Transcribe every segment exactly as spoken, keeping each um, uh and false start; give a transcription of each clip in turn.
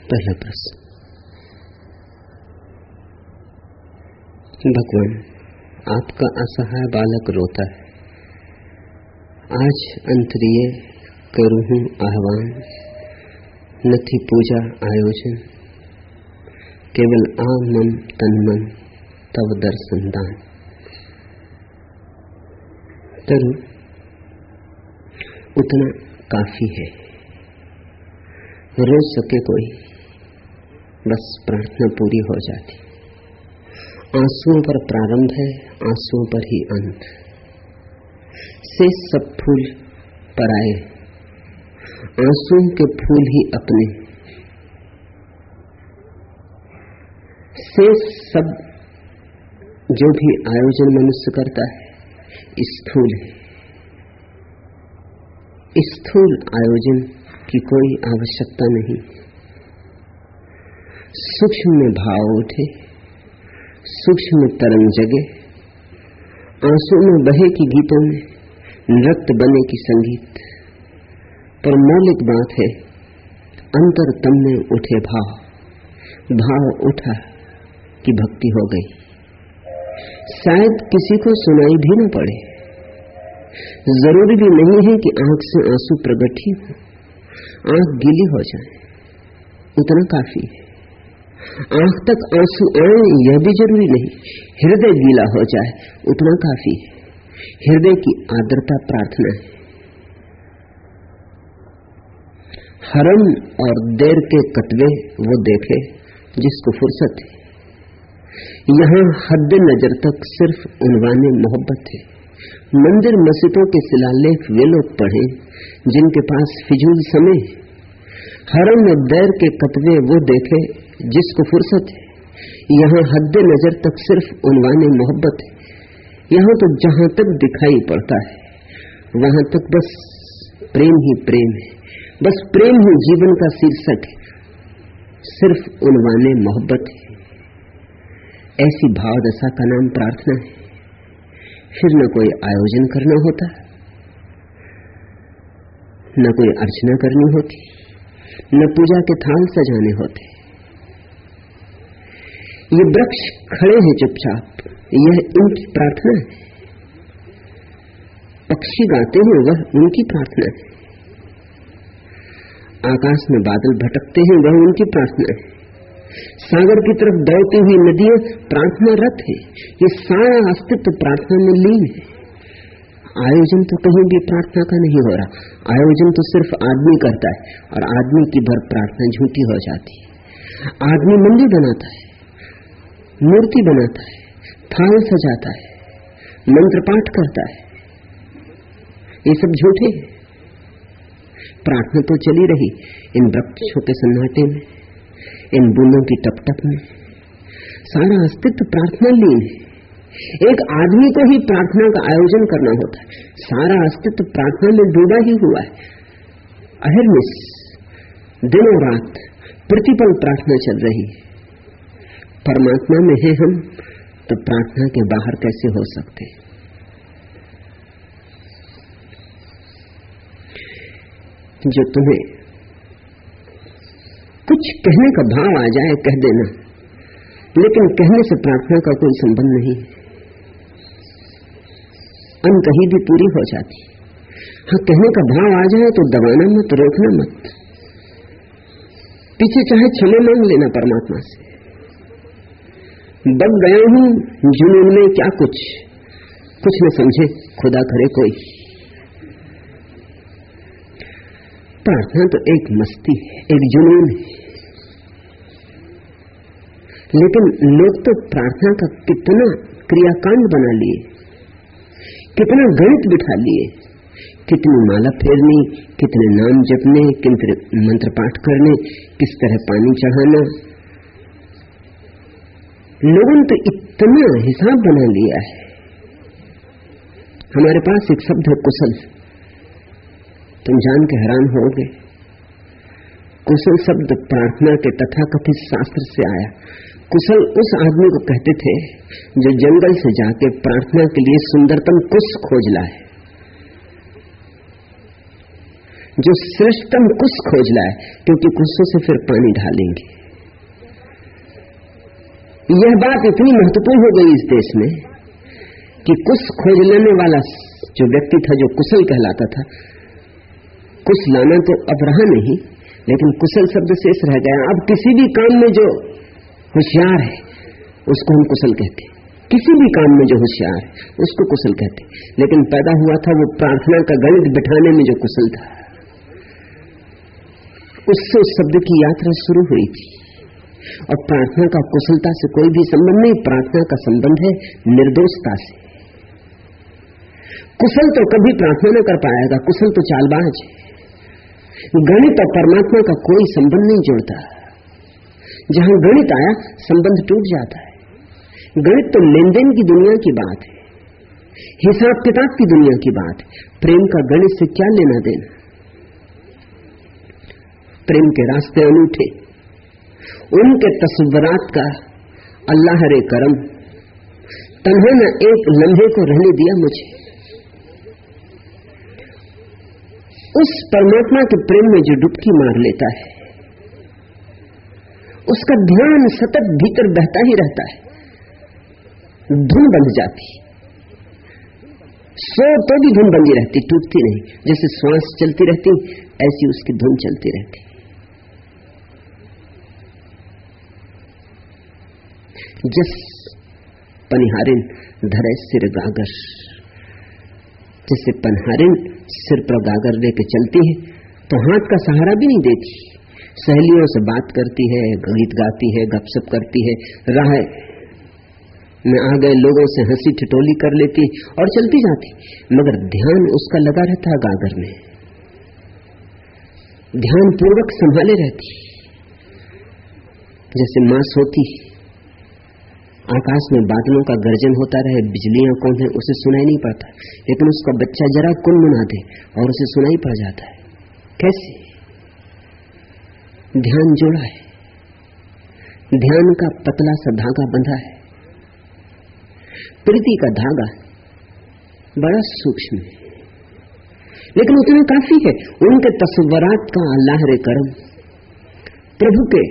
पहला प्रश्न। भगवान, आपका असहाय बालक रोता है। आज अंतरिय करूं हूं आह्वान, नथी पूजा आयोजन, केवल आ मम तन मन तव दर्शन दान। तरु उतना काफी है, रो सके कोई, बस प्रार्थना पूरी हो जाती। आंसुओं पर प्रारंभ है, आंसुओं पर ही अंत। से सब फूल पराए, आंसुओं के फूल ही अपने। से सब जो भी आयोजन मनुष्य करता है स्थूल है। स्थूल आयोजन की कोई आवश्यकता नहीं। सूक्ष्म में भाव उठे, सूक्ष्म में तरंग जगे, आंसू में बहे की गीतों में नृत्य बने की संगीत। पर मौलिक बात है अंतर तम में उठे भाव। भाव उठा कि भक्ति हो गई। शायद किसी को सुनाई भी न पड़े। जरूरी भी नहीं है कि आंख से आंसू प्रकट ही हो, आंख गीली हो जाए उतना काफी है। आंख तक आंसू आए यह भी जरूरी नहीं, हृदय गीला हो जाए उतना काफी है। हृदय की आर्द्रता प्रार्थना है। हरम और देर के कतवे वो देखे जिसको फुर्सत है। यहां हद नजर तक सिर्फ उनवाने मोहब्बत है। मंदिर मस्जिदों के शिलालेख वे लोग पढ़े जिनके पास फिजूल समय। हरम में दैर के कतवे वो देखे जिसको फुर्सत है। यहाँ हद नजर तक सिर्फ उनवाने मोहब्बत है। यहाँ तो जहां तक दिखाई पड़ता है वहां तक बस प्रेम ही प्रेम है। बस प्रेम ही जीवन का शीर्षक है। सिर्फ उनवाने मोहब्बत है। ऐसी भाव दशा का नाम प्रार्थना है। फिर न कोई आयोजन करना होता, न कोई अर्चना करनी होती, न पूजा के थाल सजाने होते। ये वृक्ष खड़े हैं चुपचाप, यह इनकी प्रार्थना है। पक्षी गाते हैं वह उनकी प्रार्थना है। आकाश में बादल भटकते हैं वह उनकी प्रार्थना है। सागर की तरफ दौड़ती हुई नदियां प्रार्थना रत है। ये सारा अस्तित्व प्रार्थना में लीन है। आयोजन तो कहीं भी प्रार्थना का नहीं हो रहा। आयोजन तो सिर्फ आदमी करता है और आदमी की भर प्रार्थना झूठी हो जाती है। आदमी मंदिर बनाता है, मूर्ति बनाता है, थाल सजाता है, मंत्र पाठ करता है, ये सब झूठे हैं। प्रार्थना तो चली रही इन वृक्षों के सन्नाटे में, इन बूंदों की टपटप में। सारा अस्तित्व प्रार्थना लीन है। एक आदमी को ही प्रार्थना का आयोजन करना होता है। सारा अस्तित्व प्रार्थना में डूबा ही हुआ है। अहर्निश दिन और रात प्रतिपल प्रार्थना चल रही है। परमात्मा में है हम तो प्रार्थना के बाहर कैसे हो सकते? जो तुम्हें कुछ कहने का भाव आ जाए कह देना, लेकिन कहने से प्रार्थना का कोई संबंध नहीं। अनकही भी पूरी हो जाती। हाँ, कहने का भाव आ जाए तो दबाना मत, रोकना मत। पीछे चाहे क्षमा मांग लेना परमात्मा से। बग गया हूं जुनून में क्या कुछ कुछ न समझे खुदा करे कोई। प्रार्थना तो एक मस्ती है, एक जुनून है। लेकिन लोग तो प्रार्थना का कितना क्रियाकांड बना लिए, कितना गणित बिठा लिए, कितनी माला फेरनी, कितने नाम जपने, कितने मंत्र पाठ करने, किस तरह पानी चढ़ाना। लोगों ने तो इतना हिसाब बना लिया है। हमारे पास एक शब्द है कुशल। तुम जान के हैरान होगे, कुशल शब्द प्रार्थना के तथाकथित शास्त्र से आया। कुशल उस आदमी को कहते थे जो जंगल से जाके प्रार्थना के लिए सुंदरतम कुश खोज लाए। जो श्रेष्ठतम कुश खोज लाए, क्योंकि कुशों से फिर पानी ढालेंगे। यह बात इतनी महत्वपूर्ण हो गई इस देश में कि कुश खोज लेने वाला जो व्यक्ति था, जो कुशल कहलाता था, कुश लाना तो अब रहा नहीं, लेकिन कुशल शब्द शेष रह गया। अब किसी भी काम में जो होशियार है उसको हम कुशल कहते, किसी भी काम में जो होशियार है उसको कुशल कहते। लेकिन पैदा हुआ था वो प्रार्थना का गणित बिठाने में जो कुशल था, उससे उस शब्द की यात्रा शुरू हुई थी। और प्रार्थना का कुशलता से कोई भी संबंध नहीं, प्रार्थना का संबंध है निर्दोषता से। कुशल तो कभी प्रार्थना न कर पाएगा, कुशल तो चालबाज है। गणित और परमात्मा का कोई संबंध नहीं जोड़ता। जहां गणित आया संबंध टूट जाता है। गणित तो लेन देन की दुनिया की बात है, हिसाब किताब की दुनिया की बात है। प्रेम का गणित से क्या लेना देना? प्रेम के रास्ते अनूठे, उनके तस्वरात का अल्लाह रे करम, तन्हा न एक लम्हे को रहने दिया मुझे। उस परमात्मा के प्रेम में जो डुबकी मार लेता है, उसका ध्यान सतत भीतर बहता ही रहता है। धुन बंध जाती, सो तो भी धुन बंधी रहती, टूटती नहीं। जैसे श्वास चलती रहती, ऐसी उसकी धुन चलती रहती। जस पनिहारिन धरे सिर गागर, जैसे पनिहारिन सिर पर गागर लेके चलती है तो हाथ का सहारा भी नहीं देती, सहेलियों से बात करती है, गीत गाती है, गपशप करती है, राह में आ गए लोगों से हंसी ठिठोली कर लेती और चलती जाती, मगर ध्यान उसका लगा रहता है गागर में। ध्यान पूर्वक संभाले रहती। जैसे मां सोती, आकाश में बादलों का गर्जन होता रहे, बिजलियां कौन है उसे सुनाई नहीं पड़ता, लेकिन उसका बच्चा जरा कुनमुना दे और उसे सुनाई पड़ जाता है। कैसे? ध्यान जोड़ा है, ध्यान का पतला सा धागा बंधा है। प्रीति का धागा बड़ा सूक्ष्म है, लेकिन उतना काफी है। उनके तस्वरात का अल्लाह रे करम, प्रभु के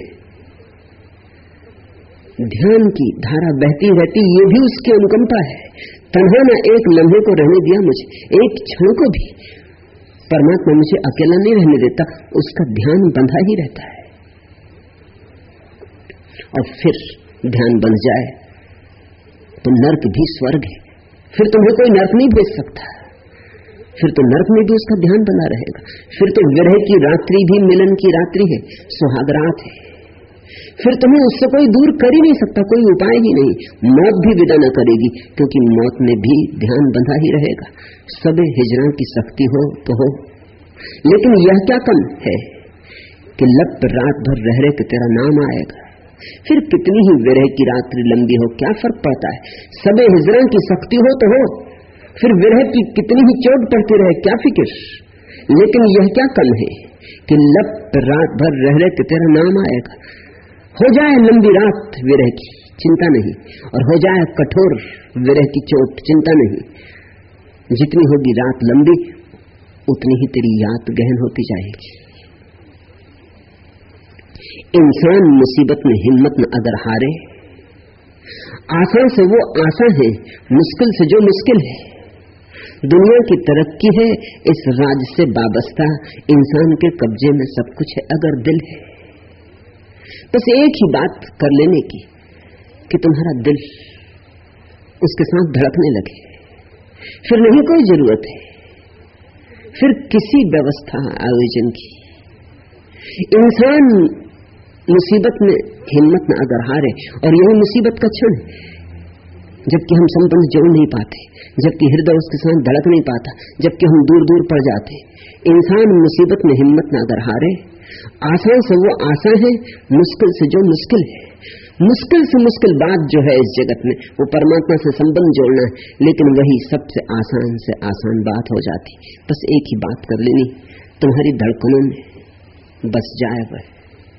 ध्यान की धारा बहती रहती, ये भी उसकी अनुकंपा है। तन्हा न एक लम्हे को रहने दिया मुझे, एक क्षण को भी परमात्मा मुझे अकेला नहीं रहने देता, उसका ध्यान बंधा ही रहता है। और फिर ध्यान बंध जाए तो नर्क भी स्वर्ग है, फिर तुम्हें कोई नर्क नहीं भेज सकता, फिर तो नर्क में भी उसका ध्यान बना रहेगा। फिर तो विरह की रात्रि भी मिलन की रात्रि है, सुहाग रात है, फिर तुम्हें उससे कोई दूर कर ही नहीं सकता, कोई उपाय ही नहीं। मौत भी विदा न करेगी, क्योंकि मौत में भी ध्यान बंधा ही रहेगा। सबे हिजरा की सख्ती हो तो हो, लेकिन यह क्या कम है कि लप रात भर रह रहे कि तेरा नाम आएगा। फिर कितनी ही विरह की रात्रि लंबी हो, क्या फर्क पड़ता है? सबे हिजरा की सख्ती हो तो हो, फिर विरह की कितनी ही चोट पड़ती रहे, क्या फिक्र। लेकिन यह क्या कम है कि लप रात भर रह रहे कि तेरा नाम आएगा। हो जाए लंबी रात विरह की, चिंता नहीं, और हो जाए कठोर विरह की चोट, चिंता नहीं। जितनी होगी रात लंबी, उतनी ही तेरी याद गहन होती जाएगी। इंसान मुसीबत में हिम्मत न अगर हारे, आशा से वो आशा है, मुश्किल से जो मुश्किल है। दुनिया की तरक्की है इस राज से वाबस्ता, इंसान के कब्जे में सब कुछ है अगर दिल है। बस एक ही बात कर लेने की कि तुम्हारा दिल उसके साथ धड़कने लगे, फिर नहीं कोई जरूरत है फिर किसी व्यवस्था आयोजन की। इंसान मुसीबत में हिम्मत न अगर हारे, और यही मुसीबत का क्षण है जबकि हम संबंध जोड़ नहीं पाते, जबकि हृदय उसके साथ धड़क नहीं पाता, जबकि हम दूर दूर पड़ जाते। इंसान मुसीबत में हिम्मत न अगर हारे, आशा से वो आशा है, मुश्किल से जो मुश्किल है। मुश्किल से मुश्किल बात जो है इस जगत में वो परमात्मा से संबंध जोड़ना है, लेकिन वही सबसे आसान से आसान बात हो जाती। बस एक ही बात कर लेनी, तुम्हारी धड़कनों में बस जाए वह।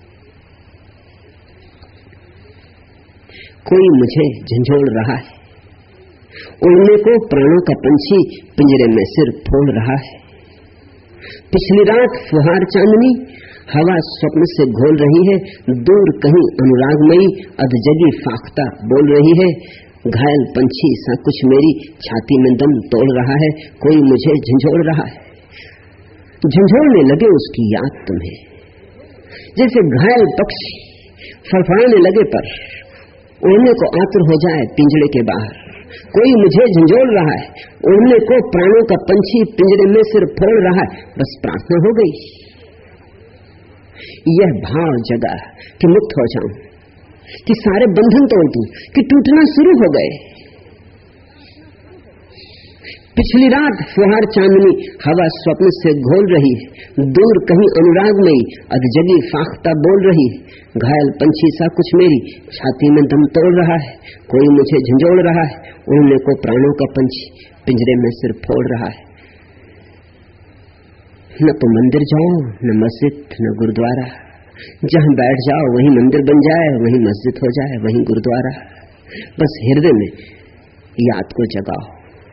कोई मुझे झंझोड़ रहा है, उड़ने को प्राणों का पंछी पिंजरे में सिर फोड़ रहा है। पिछली रात फुहार चांदनी हवा स्वप्न से घोल रही है, दूर कहीं अनुरागमयी अधजगी फाख्ता बोल रही है। घायल पंछी सा कुछ मेरी छाती में दम तोड़ रहा है, कोई मुझे झंझोड़ रहा है। झंझोड़ने लगे उसकी याद तुम्हें, जैसे घायल पक्षी फड़फड़ाने लगे पर उड़ने को आतुर हो जाए पिंजड़े के बाहर। कोई मुझे झंझोड़ रहा है, उड़ने को प्राणों का पंछी पिंजड़े में सिर फोड़ रहा है। बस प्रार्थना हो गई, यह भाव जगा कि मुक्त हो जाऊं, कि सारे बंधन तोड़ दूं, कि टूटना शुरू हो गए। पिछली रात फुहार चांदनी हवा स्वप्न से घोल रही है, दूर कहीं अनुरागमयी अधजगी फाख्ता बोल रही है। घायल पंछी सा कुछ मेरी छाती में दम तोड़ रहा है, कोई मुझे झंझोड़ रहा है। उड़ने को प्राणों का पंछी पिंजरे में सिर फोड़ रहा है। न तो मंदिर जाओ, न मस्जिद, न गुरुद्वारा। जहां बैठ जाओ वहीं मंदिर बन जाए, वहीं मस्जिद हो जाए, वहीं गुरुद्वारा। बस हृदय में याद को जगाओ।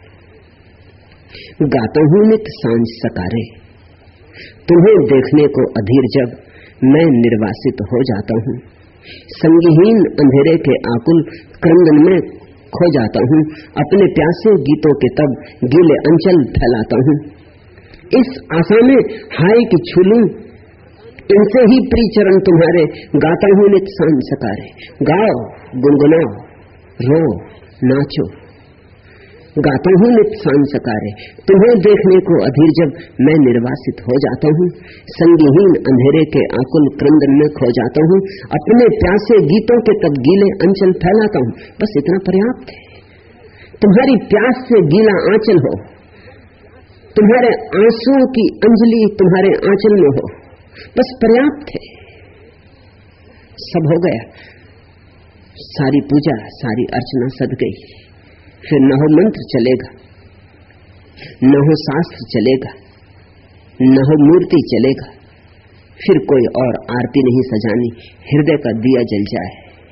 गाता हूं नित सांझ सकारे, तुम्हें देखने को अधीर जब मैं निर्वासित हो जाता हूं। संगीहीन अंधेरे के आकुल क्रंदन में खो जाता हूं, अपने प्यासे गीतों के तब गीले अंचल फैलाता हूं। इस आशा में हाय कि छू लूं इनसे ही प्रिय चरण तुम्हारे, गाता हूं नित सांझ सकारे। गाओ, गुनगुनाओ, रो, नाचो, गाता हूं नित सांझ सकारे। तुम्हें देखने को अधीर जब मैं निर्वासित हो जाता हूं, संगीहीन अंधेरे के आकुल क्रंदन में खो जाता हूं, अपने प्यासे गीतों के तब गीले अंचल फैलाता हूं। बस इतना पर्याप्त है। तुम्हारी प्यास से गीला आंचल हो, तुम्हारे आंसुओं की अंजलि तुम्हारे आंचल में हो, बस पर्याप्त है। सब हो गया, सारी पूजा सारी अर्चना सद गई। फिर न हो मंत्र चलेगा, न हो शास्त्र चलेगा, न हो मूर्ति चलेगा, फिर कोई और आरती नहीं सजानी, हृदय का दिया जल जाए।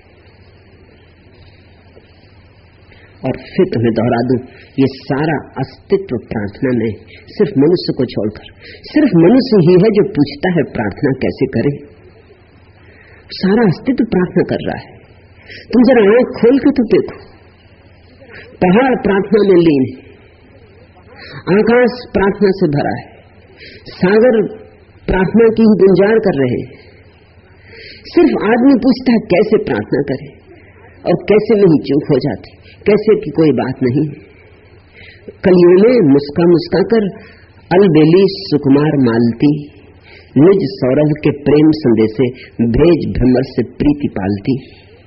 और फिर तुम्हें दोहरा दूं, ये सारा अस्तित्व प्रार्थना में, सिर्फ मनुष्य को छोड़कर। सिर्फ मनुष्य ही है जो पूछता है प्रार्थना कैसे करे। सारा अस्तित्व प्रार्थना कर रहा है। तुम जरा आंख खोल के तो देखो, पहाड़ प्रार्थना में लीन है, आकाश प्रार्थना से भरा है, सागर प्रार्थना की ही गुंजार कर रहे हैं। सिर्फ आदमी पूछता है कैसे प्रार्थना करे, और कैसे में ही चूक हो जाती, कैसे की कोई बात नहीं। कलियों में मुस्का मुस्का कर अलबेली सुकुमार मालती, निज सौरभ के प्रेम संदेशे भेज भ्रमर से प्रीति पालती।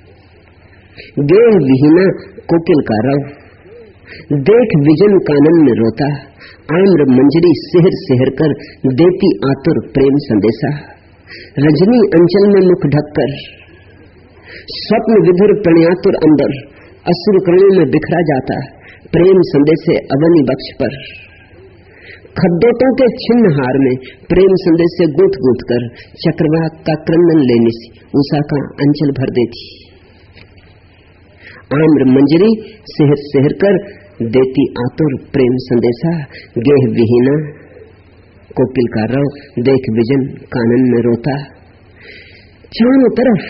गेह विहीना कोकिल का रव, देख विजन कानन में रोता, आम्र मंजरी सिहर सिहर कर देती आतुर प्रेम संदेशा। रजनी अंचल में मुख ढककर स्वप्न विधुर प्रणयातुर अंबर, असुर कणों में बिखरा जाता प्रेम संदेशे अवनी बक्ष पर। खद्दोटों के छिन्न हार में प्रेम संदेशे गूंथ गूंथ कर चक्रवाक का क्रंदन लेने से उषा का अंचल भर देती। आम्र मंजरी सेहर सेहर कर देती आतुर प्रेम संदेशा, गेह विहीना कोकिल का रव, देख विजन कानन में रोता। चारों तरफ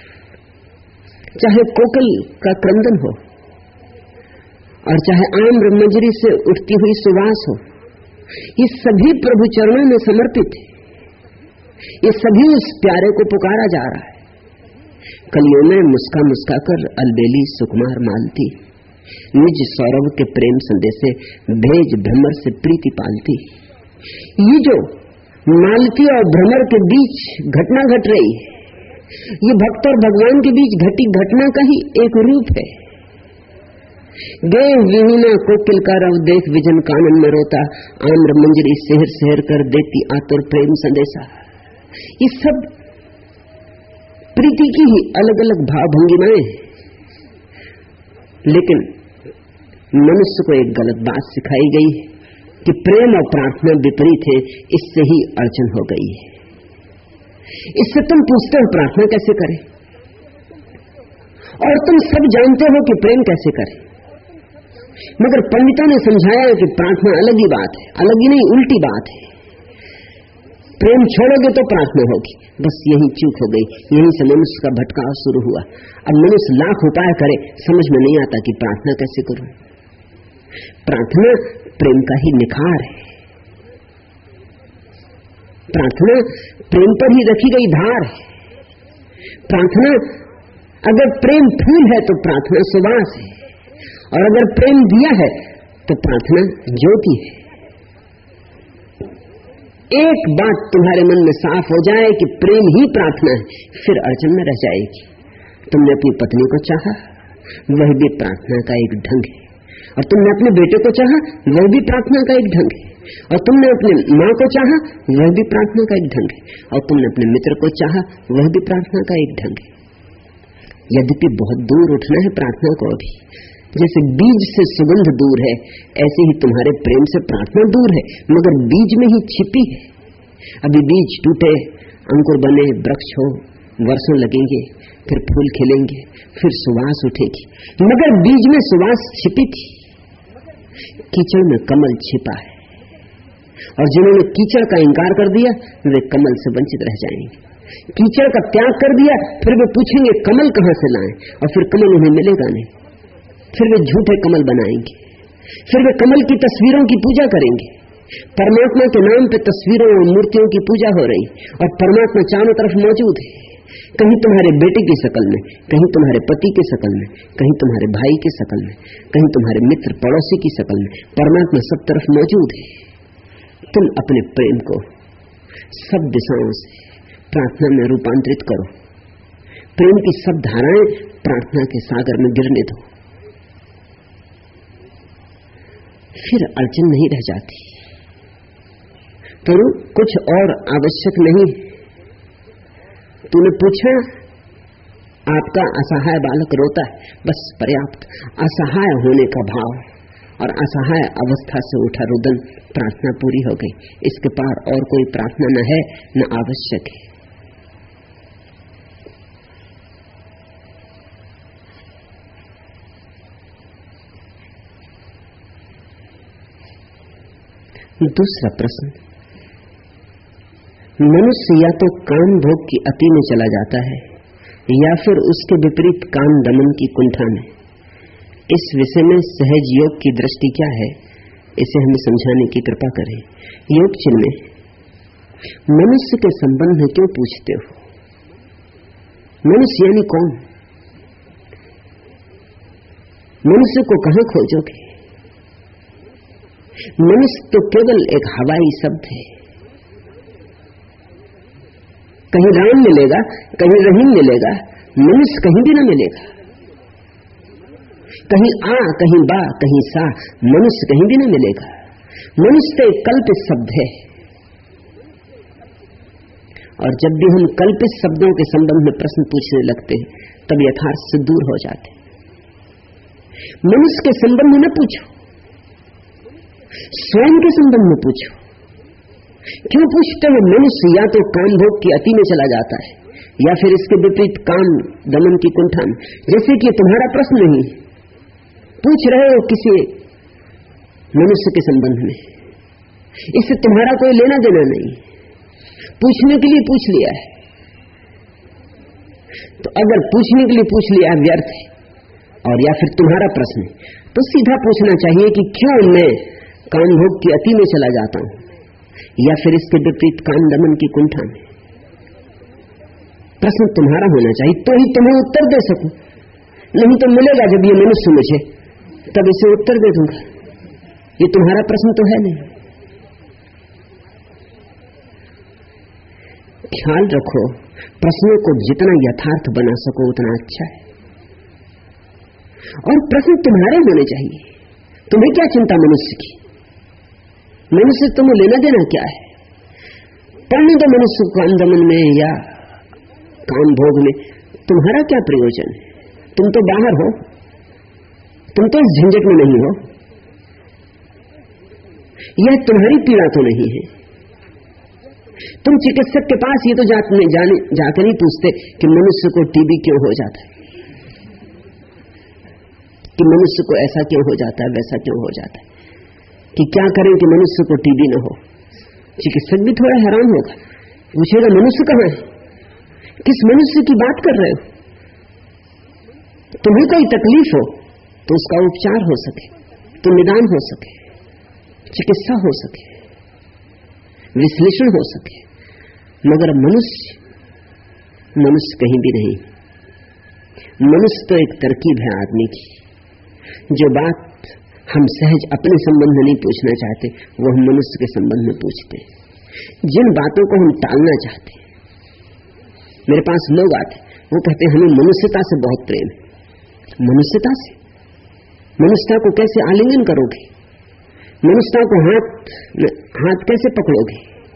चाहे कोकिल का क्रंदन हो और चाहे आम्र मंजरी से उठती हुई सुवास हो, ये सभी प्रभु चरणों में समर्पित है। ये सभी उस प्यारे को पुकारा जा रहा है। कलियों में मुस्का मुस्का कर अलबेली सुकुमार मालती, निज सौरभ के प्रेम संदेशे भेज भ्रमर से प्रीति पालती। ये जो मालती और भ्रमर के बीच घटना घट रही है, ये भक्त और भगवान के बीच घटी घटना का ही एक रूप है। गे विहीना कोकिल का रव, देख विजन कानन में रोता, आम्र मंजरी सेहर सेहर कर देती आतुर प्रेम संदेशा। ये सब प्रीति की ही अलग अलग भाव भंगिमाएं, लेकिन मनुष्य को एक गलत बात सिखाई गई है कि प्रेम और प्रार्थना विपरीत है। इससे ही अड़चन हो गई है। इससे तुम पूछते हो प्रार्थना कैसे करें, और तुम सब जानते हो कि प्रेम कैसे करें, मगर पंडितों ने समझाया कि प्रार्थना अलग ही बात है, अलग ही नहीं उल्टी बात है। प्रेम छोड़ोगे तो प्रार्थना होगी। बस यही चूक हो गई, यहीं से मनुष्य का भटकाव शुरू हुआ। अब मनुष्य लाख उपाय करे, समझ में नहीं आता कि प्रार्थना कैसे करूं। प्रार्थना प्रेम का ही निखार है, प्रार्थना प्रेम पर ही रखी गई धार है। प्रार्थना अगर प्रेम फूल है तो प्रार्थना सुवास है, और अगर प्रेम दिया है तो प्रार्थना ज्योति है। एक बात तुम्हारे मन में साफ हो जाए कि प्रेम ही प्रार्थना है, फिर अड़चन में रह जाएगी। तुमने अपनी पत्नी को चाहा, वह भी प्रार्थना का एक ढंग है, और तुमने अपने बेटे को चाहा, वह भी प्रार्थना का एक ढंग है, और तुमने अपने माँ को चाहा, वह भी प्रार्थना का एक ढंग है, और तुमने अपने मित्र को चाहा, वह भी प्रार्थना का एक ढंग है। यद्यपि बहुत दूर उठना है प्रार्थना को अभी, जैसे बीज से सुगंध दूर है, ऐसे ही तुम्हारे प्रेम से प्रार्थना दूर है, मगर बीज में ही छिपी है। अभी बीज टूटे, अंकुर बने, वृक्ष हो, वर्षों लगेंगे, फिर फूल खिलेंगे, फिर सुवास उठेगी, मगर बीज में सुवास छिपी थी। कीचड़ में कमल छिपा है, और जिन्होंने कीचड़ का इंकार कर दिया वे कमल से वंचित रह जाएंगे। कीचड़ का त्याग कर दिया, फिर वे पूछेंगे कमल कहां से लाएं, और फिर कमल उन्हें मिलेगा नहीं। फिर वे झूठे कमल बनाएंगे, फिर वे कमल की तस्वीरों की पूजा करेंगे। परमात्मा के नाम पे तस्वीरों और मूर्तियों की पूजा हो रही, और परमात्मा चारों तरफ मौजूद है। कहीं तुम्हारे बेटे की शकल में, कहीं तुम्हारे पति की शकल में, कहीं तुम्हारे भाई की शकल में, कहीं तुम्हारे मित्र पड़ोसी की शकल में, परमात्मा सब तरफ मौजूद है। तुम अपने प्रेम को सब दिशाओं से प्रार्थना में रूपांतरित करो। प्रेम की सब धाराएं प्रार्थना के सागर में गिरने दो, फिर अड़चन नहीं रह जाती। तो कुछ और आवश्यक नहीं। तूने पूछा, आपका असहाय बालक रोता है, बस पर्याप्त। असहाय होने का भाव और असहाय अवस्था से उठा रुदन, प्रार्थना पूरी हो गई। इसके पार और कोई प्रार्थना न है, न आवश्यक है। दूसरा प्रश्न, मनुष्य या तो काम भोग की अति में चला जाता है या फिर उसके विपरीत काम दमन की कुंठा में। इस विषय में सहज योग की दृष्टि क्या है, इसे हमें समझाने की कृपा करें। योग चिन्ह में मनुष्य के संबंध में क्यों पूछते हो? मनुष्य यानी कौन? मनुष्य को कहां खोजोगे? मनुष्य तो केवल एक हवाई शब्द है। कहीं राम मिलेगा, कहीं रहीम मिलेगा, मनुष्य कहीं भी न मिलेगा। कहीं आ, कहीं बा, कहीं सा, मनुष्य कहीं भी न मिलेगा। मनुष्य तो एक कल्पित शब्द है, और जब भी हम कल्पित शब्दों के संबंध में प्रश्न पूछने लगते हैं, तब यथार्थ से दूर हो जाते। मनुष्य के संबंध में न पूछो, स्वयं के संबंध में पूछो। क्यों पूछते हो? मनुष्य या तो काम भोग की अति में चला जाता है, या फिर इसके विपरीत काम दमन की कुंठा में। जैसे कि तुम्हारा प्रश्न नहीं, पूछ रहे हो किसी मनुष्य के संबंध में, इससे तुम्हारा कोई लेना देना नहीं, पूछने के लिए पूछ लिया है। तो अगर पूछने के लिए पूछ लिया व्यर्थ है, और या फिर तुम्हारा प्रश्न, तो सीधा पूछना चाहिए कि क्यों मैं काम भोग की अति में चला जाता हूं, या फिर इसके विपरीत काम दमन की कुंठा में। प्रश्न तुम्हारा होना चाहिए, तो ही तुम्हें उत्तर दे सकूं। नहीं तो मिलेगा जब ये मनुष्य मुझे, तब इसे उत्तर दे दूंगा। ये तुम्हारा प्रश्न तो है नहीं। ख्याल रखो, प्रश्नों को जितना यथार्थ बना सको उतना अच्छा है, और प्रश्न तुम्हारे होने चाहिए। तुम्हें क्या चिंता मनुष्य की? मनुष्य तुम्हें लेना देना क्या है? पढ़ने दो मनुष्य को काम दमन में या काम भोग में, तुम्हारा क्या प्रयोजन है? तुम तो बाहर हो, तुम तो इस झंझट में नहीं हो। यह तुम्हारी पीड़ा तो नहीं है। तुम चिकित्सक के पास ये तो जा, जाने जाकर नहीं पूछते कि मनुष्य को टीबी क्यों हो जाता है, कि मनुष्य को ऐसा क्यों हो जाता है, वैसा क्यों हो जाता है, कि क्या करें कि मनुष्य को टीबी न हो। चिकित्सक भी थोड़ा हैरान होगा पूछेगा मनुष्य कहाँ है? किस मनुष्य की बात कर रहे हो? तुम्हें कोई तकलीफ हो तो उसका उपचार हो सके, तो निदान हो सके, चिकित्सा हो सके, विश्लेषण हो सके, मगर मनुष्य मनुष्य कहीं भी नहीं। मनुष्य तो एक तरकीब है आदमी की। जो बात हम सहज अपने संबंध में नहीं पूछना चाहते वो हम मनुष्य के संबंध में पूछते हैं। जिन बातों को हम टालना चाहते हैं, मेरे पास लोग आते, वो कहते हैं हमें मनुष्यता से बहुत प्रेम है। मनुष्यता से? मनुष्यता को कैसे आलिंगन करोगे? मनुष्यता को हाथ हाथ कैसे पकड़ोगे?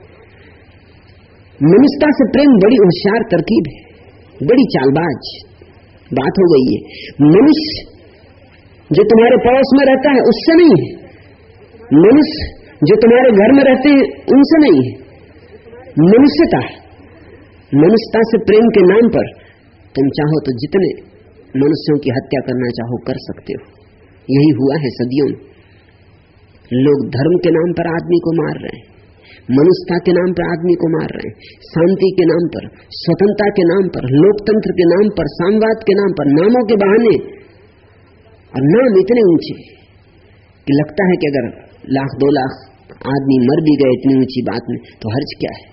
मनुष्यता से प्रेम बड़ी होशियार तरकीब है, बड़ी चालबाज बात हो गई है। मनुष्य जो तुम्हारे पड़ोस में रहता है उससे नहीं है, मनुष्य जो तुम्हारे घर में रहते हैं उनसे नहीं है। मनुष्यता, मनुष्यता से प्रेम के नाम पर तुम चाहो तो जितने मनुष्यों की हत्या करना चाहो कर सकते हो। यही हुआ है सदियों में। लोग धर्म के नाम पर आदमी को मार रहे हैं, मनुष्यता के नाम पर आदमी को मार रहे हैं, शांति के नाम पर, स्वतंत्रता के नाम पर, लोकतंत्र के नाम पर, साम्यवाद के नाम पर, नामों के बहाने। और नाम इतने ऊंचे कि लगता है कि अगर लाख दो लाख आदमी मर भी गए इतनी ऊंची बात में तो हर्ज क्या है।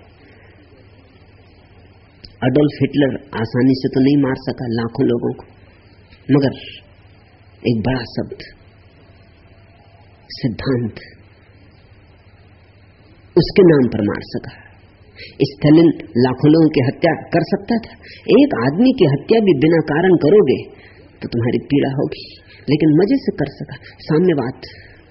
अडोल्फ हिटलर आसानी से तो नहीं मार सका लाखों लोगों को, मगर एक बड़ा शब्द, सिद्धांत, उसके नाम पर मार सका। स्टालिन लाखों लोगों की हत्या कर सकता था। एक आदमी की हत्या भी बिना कारण करोगे तो तुम्हारी पीड़ा होगी, लेकिन मजे से कर सका। साम्यवाद,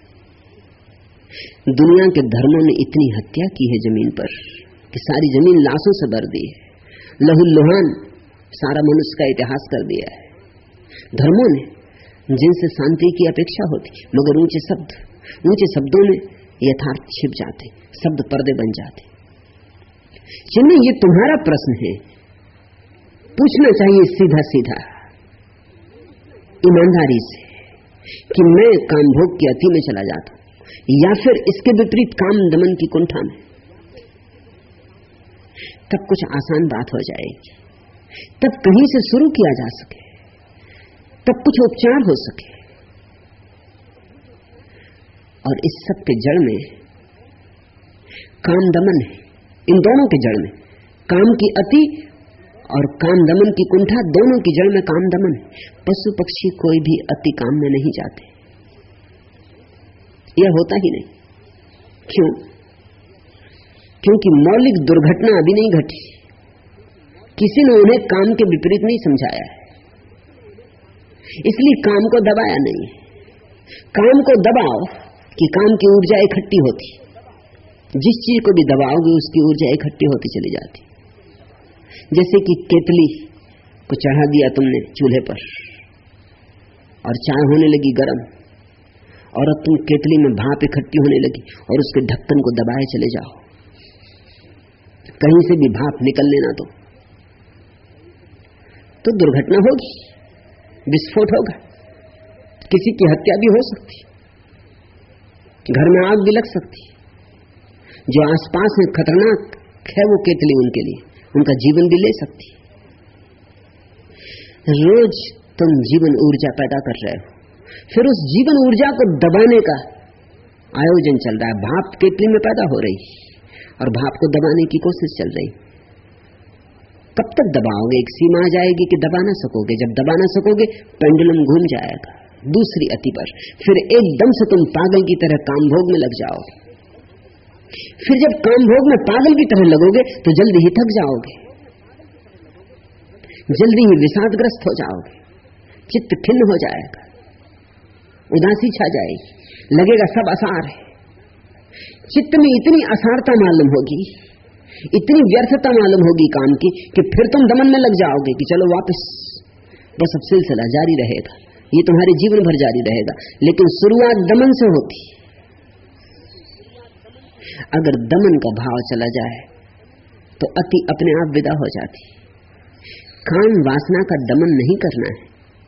दुनिया के धर्मों ने इतनी हत्या की है जमीन पर कि सारी जमीन लाशों से भर दी है। लहूलुहान सारा मनुष्य का इतिहास कर दिया है धर्मों ने, जिनसे शांति की अपेक्षा होती, मगर ऊंचे शब्द, ऊंचे शब्दों में यथार्थ छिप जाते, शब्द पर्दे बन जाते। जिन्हें ये तुम्हारा प्रश्न है, पूछना चाहिए सीधा सीधा ईमानदारी से कि मैं कामभोग की अति में चला जाता हूं या फिर इसके विपरीत काम दमन की कुंठा में। तब कुछ आसान बात हो जाएगी, तब कहीं से शुरू किया जा सके, तब कुछ उपचार हो सके। और इस सब के जड़ में काम दमन है। इन दोनों के जड़ में काम की अति और काम दमन की कुंठा, दोनों की जड़ में काम दमन है। पशु पक्षी कोई भी अति काम में नहीं जाते, यह होता ही नहीं। क्यों? क्योंकि मौलिक दुर्घटना अभी नहीं घटी, किसी ने उन्हें काम के विपरीत नहीं समझाया है, इसलिए काम को दबाया नहीं। काम को दबाओ कि काम की ऊर्जा इकट्ठी होती, जिस चीज को भी दबाओगे उसकी ऊर्जा इकट्ठी होती चली जाती। जैसे कि केतली को चढ़ा दिया तुमने चूल्हे पर और चाय होने लगी गर्म, और अब तुम केतली में भाप इकट्ठी होने लगी और उसके ढक्कन को दबाए चले जाओ, कहीं से भी भाप निकलने ना दो, तो दुर्घटना होगी, विस्फोट होगा, किसी की हत्या भी हो सकती, घर में आग भी लग सकती। जो आसपास है खतरनाक है वो केतली उनके लिए, उनका जीवन भी ले सकती। रोज तुम जीवन ऊर्जा पैदा कर रहे हो, फिर उस जीवन ऊर्जा को दबाने का आयोजन चल रहा है। भाप केतली में पैदा हो रही और भाप को दबाने की कोशिश चल रही। कब तक दबाओगे? एक सीमा आ जाएगी कि दबा ना सकोगे। जब दबा ना सकोगे पेंडुलम घूम जाएगा दूसरी अति पर, फिर एकदम से तुम पागल की तरह कामभोग में लग जाओगे। फिर जब कामभोग में पागल की तरह लगोगे तो जल्दी ही थक जाओगे, जल्दी ही विषादग्रस्त हो जाओगे, चित्त खिन्न हो जाएगा, उदासी छा जाएगी, लगेगा सब असार है। चित्त में इतनी असारता मालूम होगी, इतनी व्यर्थता मालूम होगी काम की कि फिर तुम दमन में लग जाओगे कि चलो वापस, बस अब सिलसिला जारी रहेगा, ये तुम्हारे जीवन भर जारी रहेगा। लेकिन शुरुआत दमन से होती। अगर दमन का भाव चला जाए तो अति अपने आप विदा हो जाती। काम वासना का दमन नहीं करना है,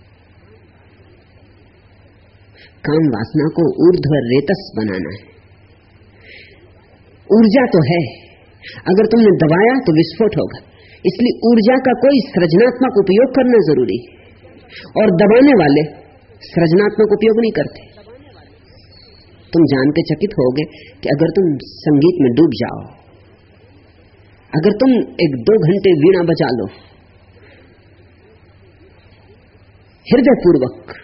काम वासना को ऊर्ध्व रेतस बनाना है। ऊर्जा तो है, अगर तुमने दबाया तो विस्फोट होगा। इसलिए ऊर्जा का कोई सृजनात्मक उपयोग करना जरूरी है, और दबाने वाले सृजनात्मक उपयोग नहीं करते। तुम जान के चकित होगे कि अगर तुम संगीत में डूब जाओ, अगर तुम एक दो घंटे वीणा बजा लो हृदयपूर्वक,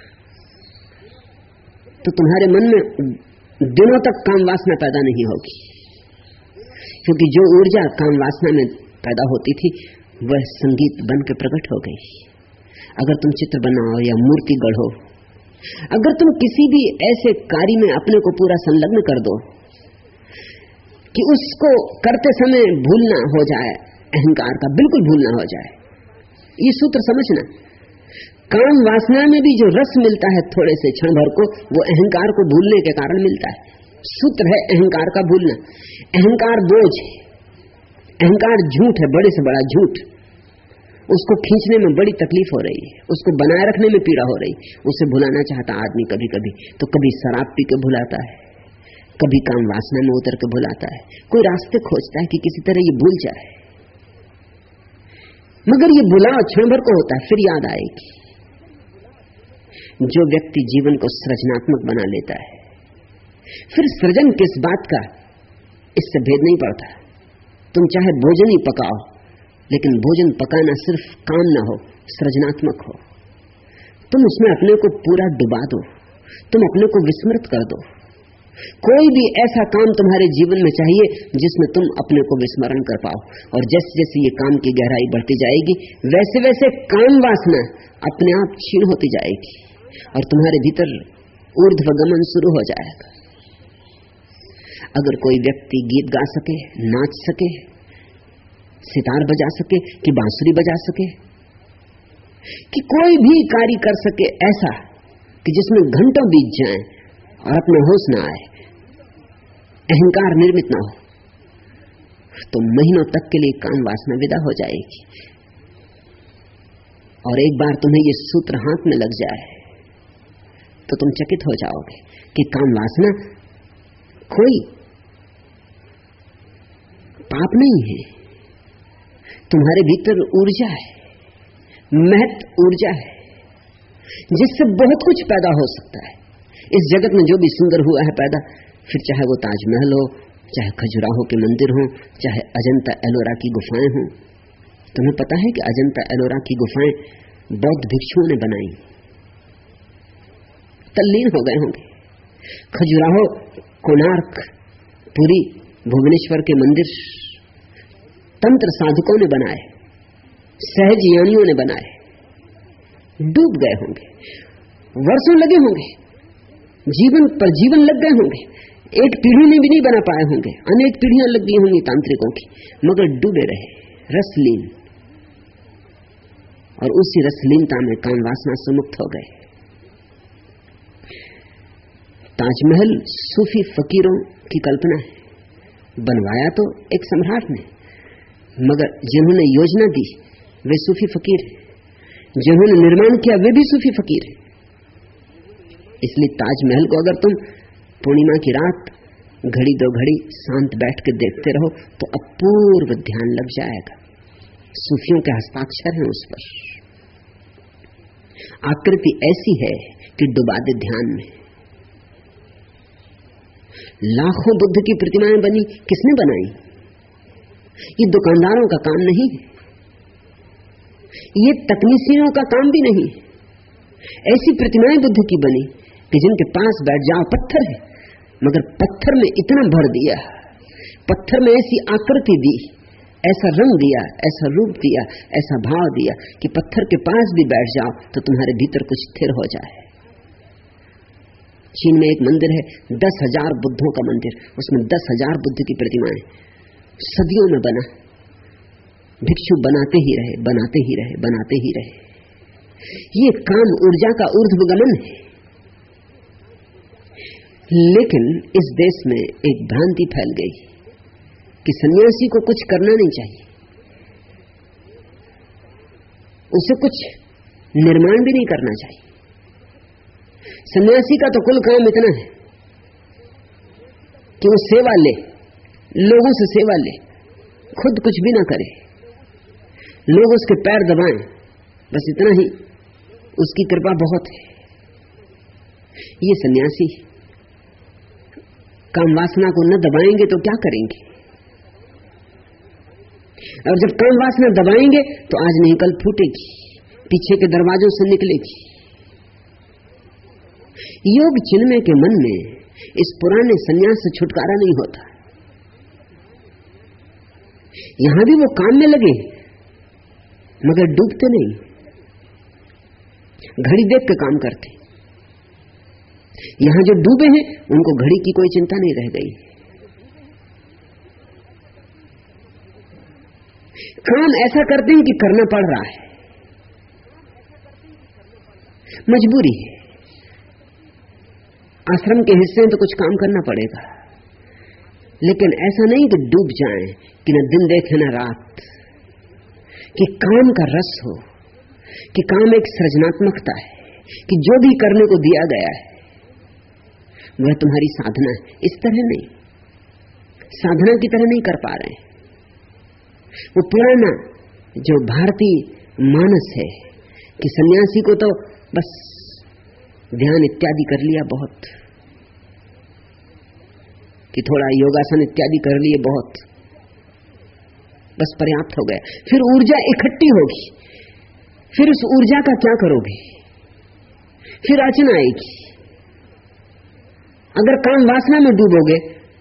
तो तुम्हारे मन में दिनों तक काम वासना पैदा नहीं होगी, क्योंकि जो ऊर्जा काम वासना में पैदा होती थी वह संगीत बन के प्रकट हो गई। अगर तुम चित्र बनाओ या मूर्ति गढ़ो, अगर तुम किसी भी ऐसे कार्य में अपने को पूरा संलग्न कर दो कि उसको करते समय भूलना हो जाए, अहंकार का बिल्कुल भूलना हो जाए, ये सूत्र समझना। काम वासना में भी जो रस मिलता है थोड़े से क्षण भर को, वो अहंकार को भूलने के कारण मिलता है। सूत्र है अहंकार का भूलना। अहंकार बोझ है, अहंकार झूठ है, बड़े से बड़ा झूठ। उसको खींचने में बड़ी तकलीफ हो रही है, उसको बनाए रखने में पीड़ा हो रही। उसे भुलाना चाहता आदमी कभी कभी तो कभी शराब पी के भुलाता है, कभी काम वासना में उतर के भुलाता है, कोई रास्ते खोजता है कि किसी तरह ये भूल जाए। मगर ये भुलाव क्षण भर को होता है, फिर याद आएगी। जो व्यक्ति जीवन को सृजनात्मक बना लेता है, फिर सृजन किस बात का, इससे भेद नहीं पड़ता। तुम चाहे भोजन ही पकाओ, लेकिन भोजन पकाना सिर्फ काम ना हो, सृजनात्मक हो। तुम उसमें अपने को पूरा डुबा दो, तुम अपने को विस्मृत कर दो। कोई भी ऐसा काम तुम्हारे जीवन में चाहिए जिसमें तुम अपने को विस्मरण कर पाओ, और जैसे जैसे ये काम की गहराई बढ़ती जाएगी, वैसे वैसे काम वासना अपने आप क्षीण होती जाएगी और तुम्हारे भीतर ऊर्ध्वगमन शुरू हो जाएगा। अगर कोई व्यक्ति गीत गा सके, नाच सके, सितार बजा सके कि बांसुरी बजा सके, कि कोई भी कार्य कर सके ऐसा कि जिसमें घंटों बीत जाएं और अपने होश ना आए, अहंकार निर्मित ना हो, तो महीनों तक के लिए काम वासना विदा हो जाएगी। और एक बार तुम्हें ये सूत्र हाथ में लग जाए तो तुम चकित हो जाओगे कि काम वासना कोई पाप नहीं है। तुम्हारे भीतर ऊर्जा है, महत ऊर्जा है, जिससे बहुत कुछ पैदा हो सकता है। इस जगत में जो भी सुंदर हुआ है पैदा, फिर चाहे वो ताजमहल हो, चाहे खजुराहो के मंदिर हो, चाहे अजंता एलोरा की गुफाएं हों। तुम्हें पता है कि अजंता एलोरा की गुफाएं बौद्ध भिक्षुओं ने बनाई, तल्लीन हो गए होंगे। खजुराहो, कोणार्क, पुरी, भुवनेश्वर के मंदिर तंत्र साधकों ने बनाए, सहज यानियों ने बनाए, डूब गए होंगे, वर्षों लगे होंगे, जीवन पर जीवन लग गए होंगे, एक पीढ़ी ने भी नहीं बना पाए होंगे, अनेक पीढ़ियां लग गई होंगी तांत्रिकों की, मगर डूबे रहे रसलीन, और उसी रसलीनता में काम वासना से मुक्त हो गए। ताजमहल सूफी फकीरों की कल्पना है, बनवाया तो एक सम्राट ने, मगर जिन्होंने योजना दी वे सूफी फकीर हैं, जिन्होंने निर्माण किया वे भी सूफी फकीर हैं। इसलिए ताजमहल को अगर तुम पूर्णिमा की रात घड़ी दो घड़ी शांत बैठ के देखते रहो तो अपूर्व ध्यान लग जाएगा। सूफियों के हस्ताक्षर हैं उस पर, आकृति ऐसी है कि डुबा दे ध्यान में। लाखों बुद्ध की प्रतिमाएं बनी, किसने बनाई? ये दुकानदारों का काम नहीं है, ये तकनीशियों का काम भी नहीं। ऐसी प्रतिमाएं बुद्ध की बनी कि जिनके पास बैठ जाओ पत्थर है, मगर पत्थर में इतना भर दिया, पत्थर में ऐसी आकृति दी, ऐसा रंग दिया, ऐसा रूप दिया, ऐसा भाव दिया कि पत्थर के पास भी बैठ जाओ तो तुम्हारे भीतर कुछ स्थिर हो जाए। चीन में एक मंदिर है, दस हजार बुद्धों का मंदिर, उसमें दस हजार बुद्ध की प्रतिमाएं, सदियों में बना, भिक्षु बनाते ही रहे, बनाते ही रहे, बनाते ही रहे। ये काम ऊर्जा का ऊर्ध्वगमन है। लेकिन इस देश में एक भ्रांति फैल गई कि सन्यासी को कुछ करना नहीं चाहिए, उसे कुछ निर्माण भी नहीं करना चाहिए। सन्यासी का तो कुल काम इतना है कि वो सेवा ले, लोगों से सेवा ले, खुद कुछ भी ना करे, लोग उसके पैर दबाएं, बस इतना ही उसकी कृपा बहुत है। ये सन्यासी काम वासना को न दबाएंगे तो क्या करेंगे? और जब काम वासना दबाएंगे तो आज नहीं कल फूटेगी, पीछे के दरवाजों से निकलेगी। योग चिन्मय के मन में इस पुराने सन्यास से छुटकारा नहीं होता। यहां भी वो काम में लगे मगर डूबते नहीं, घड़ी देख के काम करते। यहां जो डूबे हैं उनको घड़ी की कोई चिंता नहीं रह गई। काम ऐसा करते हैं कि करना पड़ रहा है, मजबूरी है। आश्रम के हिस्से में तो कुछ काम करना पड़ेगा, लेकिन ऐसा नहीं कि डूब जाएं कि न दिन देखे न रात, कि काम का रस हो, कि काम एक सृजनात्मकता है, कि जो भी करने को दिया गया है वह तुम्हारी साधना है। इस तरह नहीं, साधना की तरह नहीं कर पा रहे हैं। वो पुराना जो भारतीय मानस है कि सन्यासी को तो बस ध्यान इत्यादि कर लिया बहुत, कि थोड़ा योगासन इत्यादि कर लिए बहुत, बस पर्याप्त हो गया। फिर ऊर्जा इकट्ठी होगी, फिर उस ऊर्जा का क्या करोगे? फिर अड़चन आएगी। अगर काम वासना में डूबोगे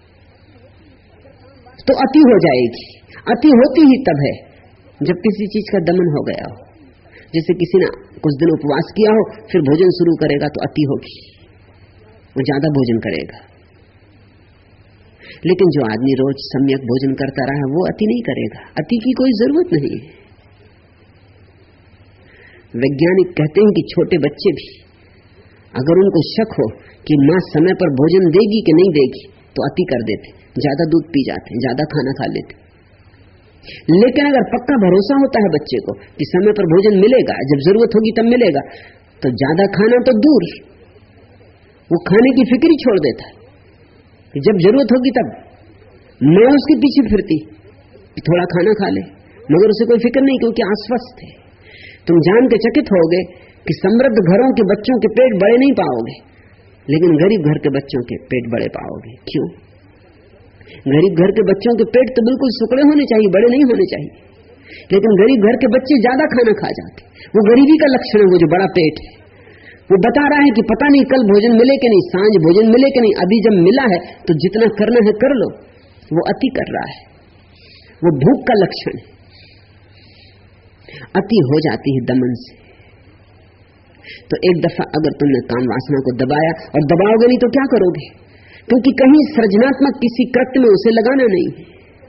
तो अति हो जाएगी। अति होती ही तब है जब किसी चीज का दमन हो गया हो। जैसे किसी ने कुछ दिन उपवास किया हो, फिर भोजन शुरू करेगा तो अति होगी, वो ज्यादा भोजन करेगा। लेकिन जो आदमी रोज सम्यक भोजन करता रहा है वो अति नहीं करेगा। अति की कोई जरूरत नहीं है। वैज्ञानिक कहते हैं कि छोटे बच्चे भी अगर उनको शक हो कि मां समय पर भोजन देगी कि नहीं देगी तो अति कर देते, ज्यादा दूध पी जाते, ज्यादा खाना खा लेते। लेकिन अगर पक्का भरोसा होता है बच्चे को कि समय पर भोजन मिलेगा, जब जरूरत होगी तब मिलेगा, तो ज्यादा खाना तो दूर, वो खाने की फिक्र ही छोड़ देता है। जब जरूरत होगी तब मैं उसके पीछे फिरती कि थोड़ा खाना खा ले, मगर उसे कोई फिक्र नहीं, क्योंकि आश्वस्त है। तुम जान के चकित होगे कि समृद्ध घरों के बच्चों के पेट बड़े नहीं पाओगे, लेकिन गरीब घर के बच्चों के पेट बड़े पाओगे। क्यों? गरीब घर के बच्चों के पेट तो बिल्कुल सुकड़े होने चाहिए, बड़े नहीं होने चाहिए, लेकिन गरीब घर के बच्चे ज्यादा खाना खा जाते। वो गरीबी का लक्षण है, वो जो बड़ा पेट है। वो बता रहा है कि पता नहीं कल भोजन मिले कि नहीं, सांझ भोजन मिले कि नहीं, अभी जब मिला है तो जितना करना है कर लो। वो अति कर रहा है, वो भूख का लक्षण है। अति हो जाती है दमन से। तो एक दफा अगर तुमने काम वासना को दबाया, और दबाओगे नहीं तो क्या करोगे? क्योंकि कहीं सृजनात्मक किसी कृत्य में उसे लगाना नहीं है,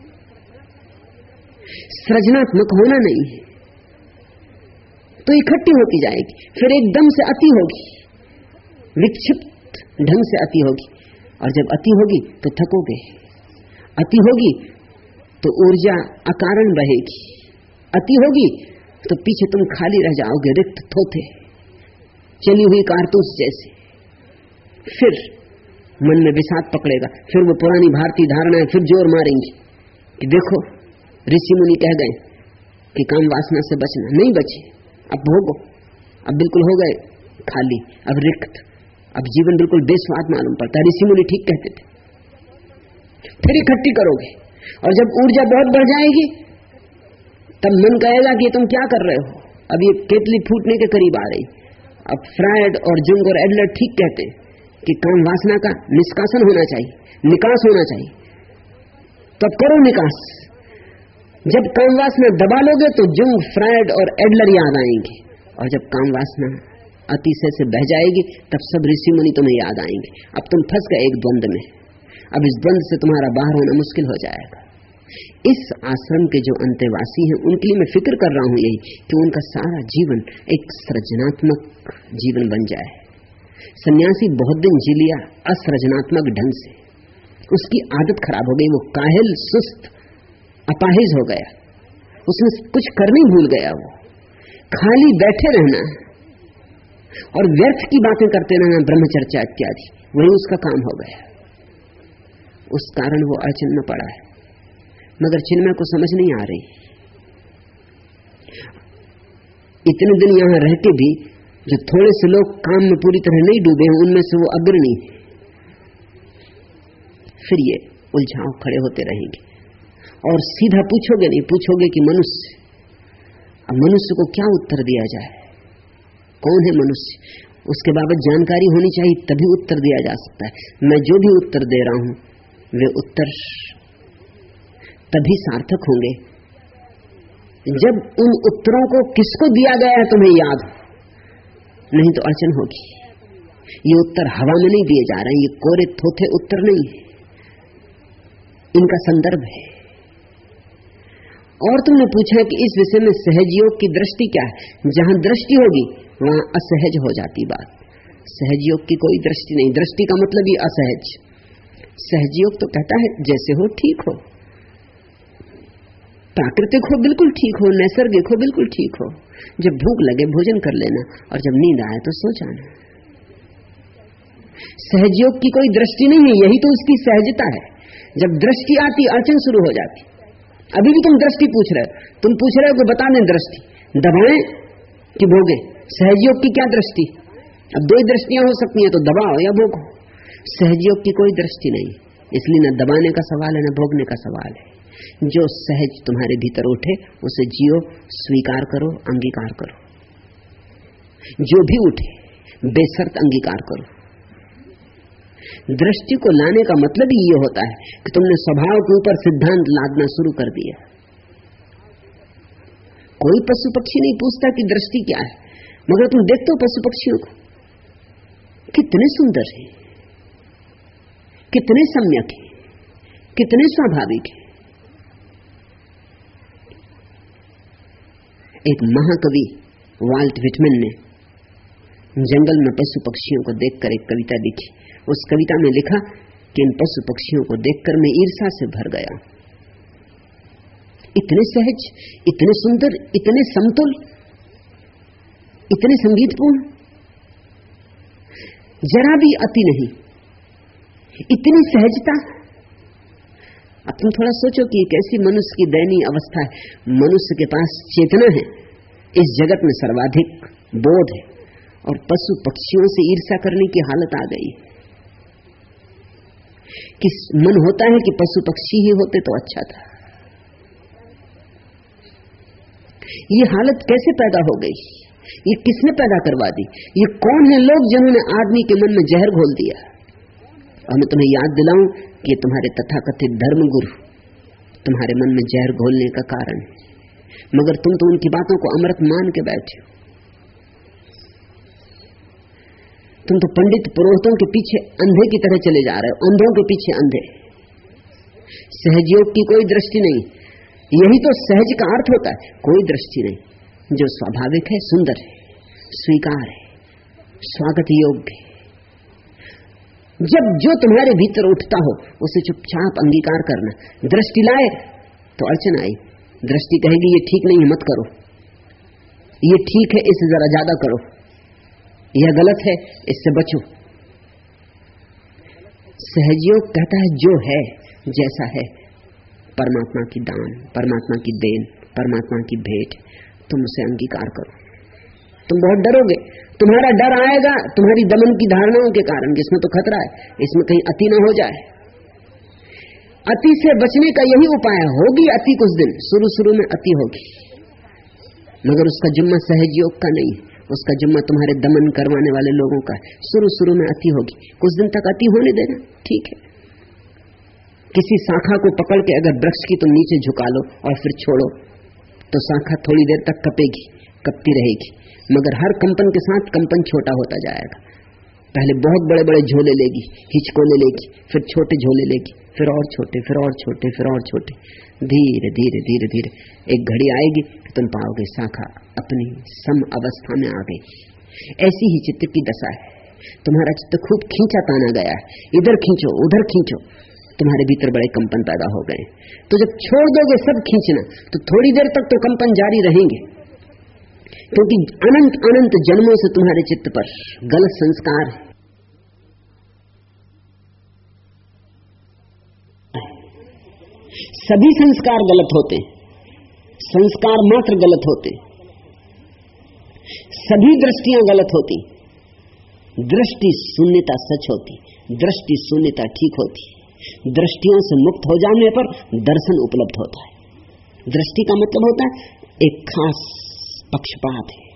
सृजनात्मक होना नहीं है, तो इकट्ठी होती जाएगी। फिर एकदम से अति होगी, विक्षिप्त ढंग से अति होगी, और जब अति होगी तो थकोगे। अति होगी तो ऊर्जा अकारण बहेगी, अति होगी तो पीछे तुम खाली रह जाओगे, रिक्त थोथे, चली हुई कारतूस जैसे। फिर मन में विषाद पकड़ेगा, फिर वो पुरानी भारतीय धारणाएं फिर जोर मारेंगी कि देखो ऋषि मुनि कह गए कि काम वासना से बचना, नहीं बचे, अब भोगो, अब बिल्कुल हो गए खाली, अब रिक्त, अब जीवन बिल्कुल बेस्वाद मालूम पड़ता है। ऋषि मुनि ठीक कहते थे। फिर इकट्ठी करोगे, और जब ऊर्जा बहुत बढ़ जाएगी तब मन कहेगा कि तुम क्या कर रहे हो, अब ये केतली फूटने के करीब आ रही। अब फ्रायड और जुंग और एडलर ठीक कहते हैं कि काम वासना का निष्कासन होना चाहिए, निकास होना चाहिए, तब करो निकास। जब काम वासना दबा लोगे तो जुंग, फ्रायड और एडलर याद आएंगे, और जब काम वासना अतिशय से बह जाएगी तब सब ऋषि मुनि तुम्हें याद आएंगे। अब तुम फंस गए एक द्वंद में, अब इस द्वंद से तुम्हारा बाहर होना मुश्किल हो जाएगा। इस आश्रम के जो अंतेवासी हैं उनके लिए मैं फिक्र कर रहा हूं यही कि उनका सारा जीवन एक सृजनात्मक जीवन बन जाए। सन्यासी बहुत दिन जी लिया असृजनात्मक ढंग से, उसकी आदत खराब हो गई, वो काहिल, सुस्त, अपाहिज हो गया, उसमें कुछ करने भूल गया। वो खाली बैठे रहना और व्यर्थ की बातें करते रहना, ब्रह्मचर्चा इत्यादि, वही उसका काम हो गया। उस कारण वो अड़चन में पड़ा है। मगर चिन्मय को समझ नहीं आ रही। इतने दिन यहां रह के भी जो थोड़े से लोग काम में पूरी तरह नहीं डूबे हैं, उनमें से वो अग्रणी है। फिर ये उलझाव खड़े होते रहेंगे और सीधा पूछोगे नहीं, पूछोगे कि मनुष्य, अब मनुष्य को क्या उत्तर दिया जाए? कौन है मनुष्य? उसके बाबत जानकारी होनी चाहिए, तभी उत्तर दिया जा सकता है। मैं जो भी उत्तर दे रहा हूं वे उत्तर तभी सार्थक होंगे जब उन उत्तरों को किसको दिया गया है तुम्हें याद हो, नहीं तो अड़चन होगी। ये उत्तर हवा में नहीं दिए जा रहे हैं, ये कोरे थोथे उत्तर नहीं है, इनका संदर्भ है। और तुमने पूछा कि इस विषय में सहज योग की दृष्टि क्या है? जहां दृष्टि होगी वहां असहज हो जाती बात। सहज योग की कोई दृष्टि नहीं, दृष्टि का मतलब ही असहज। सहज योग तो कहता है जैसे हो ठीक हो, प्राकृतिक हो बिल्कुल ठीक हो, नैसर्गिक हो बिल्कुल ठीक हो। जब भूख लगे भोजन कर लेना और जब नींद आए तो सो जाना। सहज योग की कोई दृष्टि नहीं है, यही तो उसकी सहजता है। जब दृष्टि आती अड़चन शुरू हो जाती। अभी भी तुम दृष्टि पूछ रहे हो, तुम पूछ रहे हो कि बता दें दृष्टि दबाएं कि भोगे। सहयोग की क्या दृष्टि? अब दो ही दृष्टियां हो सकती हैं, तो दबाओ या भोगो। सहयोग की कोई दृष्टि नहीं, इसलिए न दबाने का सवाल है न भोगने का सवाल है। जो सहज तुम्हारे भीतर उठे उसे जियो, स्वीकार करो, अंगीकार करो। जो भी उठे बेशर्त अंगीकार करो। दृष्टि को लाने का मतलब ही ये होता है कि तुमने स्वभाव के ऊपर सिद्धांत लादना शुरू कर दिया। कोई पशु पक्षी नहीं पूछता कि दृष्टि क्या है, मगर तुम देखते हो पशु पक्षियों को, कितने सुंदर हैं, कितने सम्यक हैं, कितने स्वाभाविक हैं। एक महाकवि वाल्ट विटमैन ने जंगल में पशु पक्षियों को देखकर एक कविता लिखी। उस कविता में लिखा कि इन पशु पक्षियों को देखकर मैं ईर्ष्या से भर गया। इतने सहज, इतने सुंदर, इतने समतुल, इतने संगीतपूर्ण, जरा भी अति नहीं, इतनी सहजता। अब तुम थोड़ा सोचो कि कैसी मनुष्य की दयनीय अवस्था है। मनुष्य के पास चेतना है, इस जगत में सर्वाधिक बोध है, और पशु पक्षियों से ईर्ष्या करने की हालत आ गई। कि मन होता है कि पशु पक्षी ही होते तो अच्छा था। ये हालत कैसे पैदा हो गई? ये किसने पैदा करवा दी? ये कौन है लोग जिन्होंने आदमी के मन में जहर घोल दिया? और मैं तुम्हें याद दिलाऊं कि तुम्हारे तथाकथित धर्मगुरु तुम्हारे मन में जहर घोलने का कारण है, मगर तुम तो उनकी बातों को अमृत मान के बैठे हो। तुम तो पंडित पुरोहितों के पीछे अंधे की तरह चले जा रहे हो, अंधों के पीछे अंधे। सहयोग की कोई दृष्टि नहीं, यही तो सहज का अर्थ होता है। कोई दृष्टि नहीं, जो स्वाभाविक है, सुंदर है, स्वीकार है, स्वागत योग्य है। जब जो तुम्हारे भीतर उठता हो उसे चुपचाप अंगीकार करना। दृष्टि लाए तो अड़चन आई, दृष्टि कहेगी ये ठीक नहीं है, मत करो, ये ठीक है, इससे जरा ज्यादा करो, यह गलत है, इससे बचो। सहयोग कहता है जो है, जैसा है, परमात्मा की दान, परमात्मा की देन, परमात्मा की भेंट, तुम उसे अंगीकार करो। तुम बहुत डरोगे, तुम्हारा डर आएगा तुम्हारी दमन की धारणाओं के कारण, जिसमें तो खतरा है, इसमें कहीं अति न हो जाए। अति से बचने का यही उपाय होगी। अति कुछ दिन, शुरू शुरू में अति होगी, मगर उसका जिम्मा सहज योग का नहीं, उसका जिम्मा तुम्हारे दमन करवाने वाले लोगों का है। शुरू शुरू में अति होगी, कुछ दिन तक अति होने देना, ठीक है। किसी शाखा को पकड़ के अगर वृक्ष की तुम नीचे झुका लो और फिर छोड़ो, तो शाखा थोड़ी देर तक कपेगी, कपती रहेगी, मगर हर कंपन के साथ कंपन छोटा होता जाएगा। पहले बहुत बड़े बड़े झोले लेगी, हिचकोले लेगी, फिर छोटे झोले लेगी, फिर और छोटे, फिर और छोटे, फिर और छोटे। धीरे धीरे धीरे धीरे एक घड़ी आएगी, तुम पाओगे शाखा अपनी सम अवस्था में आ गई। ऐसी ही चित्त की दशा है। तुम्हारा चित्त खूब खींचा ताना गया है, इधर खींचो उधर खींचो, तुम्हारे भीतर बड़े कंपन पैदा हो गए। तो जब छोड़ दोगे सब खींचना, तो थोड़ी देर तक तो कंपन जारी रहेंगे, क्योंकि अनंत अनंत जन्मों से तुम्हारे चित्त पर गलत संस्कार है। सभी संस्कार गलत होते, संस्कार मात्र गलत होते, सभी दृष्टियां गलत होती। दृष्टि शून्यता सच होती, दृष्टि शून्यता ठीक होती। दृष्टियों से मुक्त हो जाने पर दर्शन उपलब्ध होता है। दृष्टि का मतलब होता है एक खास पक्षपात है।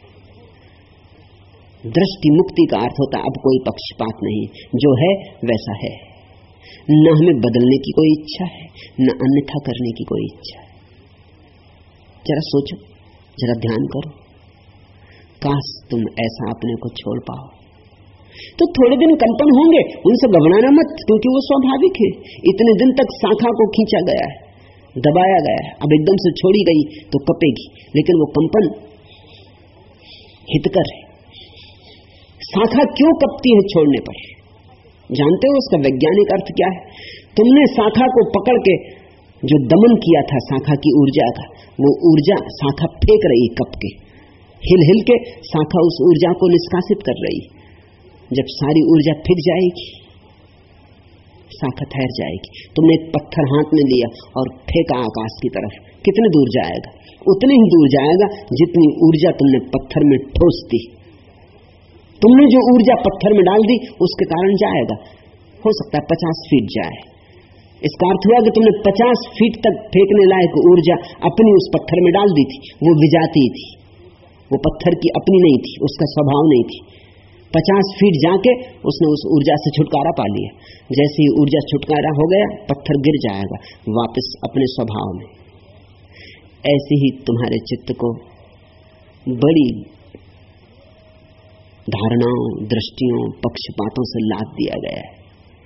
दृष्टि मुक्ति का अर्थ होता है अब कोई पक्षपात नहीं, जो है वैसा है। न हमें बदलने की कोई इच्छा है, न अन्यथा करने की कोई इच्छा है। जरा सोचो, जरा ध्यान करो, काश तुम ऐसा अपने को छोड़ पाओ। तो थोड़े दिन कंपन होंगे, उनसे घबराना मत, क्योंकि वो स्वाभाविक है। इतने दिन तक शाखा को खींचा गया है, दबाया गया है, अब एकदम से छोड़ी गई तो कपेगी, लेकिन वो कंपन हितकर है। शाखा क्यों कपती है छोड़ने पर? जानते हो उसका वैज्ञानिक अर्थ क्या है? तुमने शाखा को पकड़ के जो दमन किया था शाखा की ऊर्जा का, वो ऊर्जा शाखा फेंक रही, कप के हिल हिल के शाखा उस ऊर्जा को निष्कासित कर रही। जब सारी ऊर्जा फिर जाएगी, शाखा ठहर जाएगी। तुमने एक पत्थर हाथ में लिया और फेंका आकाश की तरफ, कितने दूर जाएगा? उतने ही दूर जाएगा जितनी ऊर्जा तुमने पत्थर में ठोस दी। तुमने जो ऊर्जा पत्थर में डाल दी उसके कारण जाएगा, हो सकता है पचास फीट जाए। इसका अर्थ हुआ कि तुमने पचास फीट तक फेंकने लायक ऊर्जा अपनी उस पत्थर में डाल दी थी। वो विजाती थी, वो पत्थर की अपनी नहीं थी, उसका स्वभाव नहीं थी। पचास फीट जाके उसने उस ऊर्जा से छुटकारा पा लिया। जैसे ही ऊर्जा छुटकारा हो गया, पत्थर गिर जाएगा वापस अपने स्वभाव में। ऐसे ही तुम्हारे चित्त को बड़ी धारणाओं, दृष्टियों, पक्षपातों से लाद दिया गया है।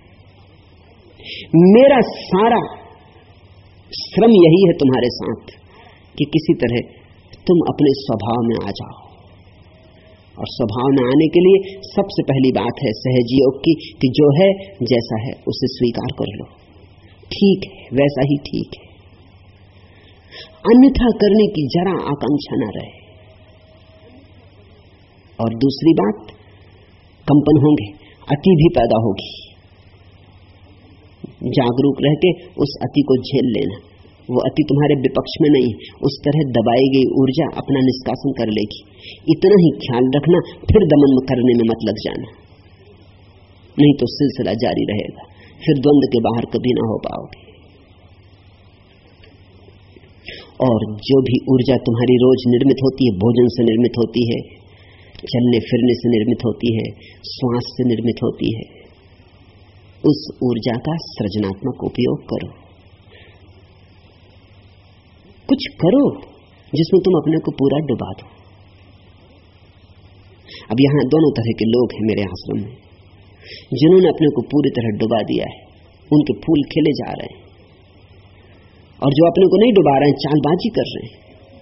मेरा सारा श्रम यही है तुम्हारे साथ कि किसी तरह तुम अपने स्वभाव में आ जाओ। और स्वभाव में आने के लिए सबसे पहली बात है सहज योग की कि जो है जैसा है उसे स्वीकार कर लो। ठीक है, वैसा ही ठीक है, अन्यथा करने की जरा आकांक्षा न रहे। और दूसरी बात, कंपन होंगे, अति भी पैदा होगी। जागरूक रह के उस अति को झेल लेना। वो अति तुम्हारे विपक्ष में नहीं, उस तरह दबाई गई ऊर्जा अपना निष्कासन कर लेगी। इतना ही ख्याल रखना, फिर दमन करने में मत लग जाना, नहीं तो सिलसिला जारी रहेगा, फिर द्वंद के बाहर कभी ना हो पाओगे। और जो भी ऊर्जा तुम्हारी रोज निर्मित होती है, भोजन से निर्मित होती है, चलने फिरने से निर्मित होती है, श्वास से निर्मित होती है, उस ऊर्जा का सृजनात्मक उपयोग करो। कुछ करो जिसमें तुम अपने को पूरा डुबा दो। अब यहां दोनों तरह के लोग हैं मेरे आश्रम में, जिन्होंने अपने को पूरी तरह डुबा दिया है, उनके फूल खिले जा रहे हैं, और जो अपने को नहीं डुबा रहे हैं, चालबाजी कर रहे हैं,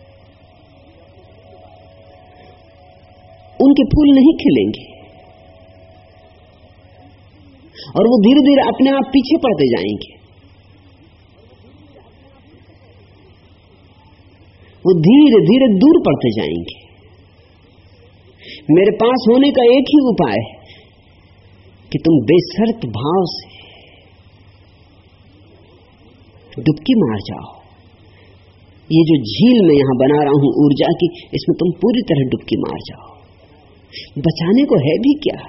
उनके फूल नहीं खिलेंगे और वो धीरे धीरे अपने आप पीछे पड़ते जाएंगे। वो धीरे धीरे दूर पड़ते जाएंगे। मेरे पास होने का एक ही उपाय है कि तुम बेशर्त भाव से डुबकी मार जाओ। ये जो झील मैं यहां बना रहा हूं ऊर्जा की, इसमें तुम पूरी तरह डुबकी मार जाओ। बचाने को है भी क्या?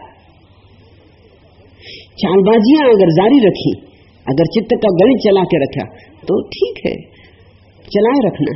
चालबाजियां अगर जारी रखी, अगर चित्त का गणित चला के रखा तो ठीक है, चलाए रखना,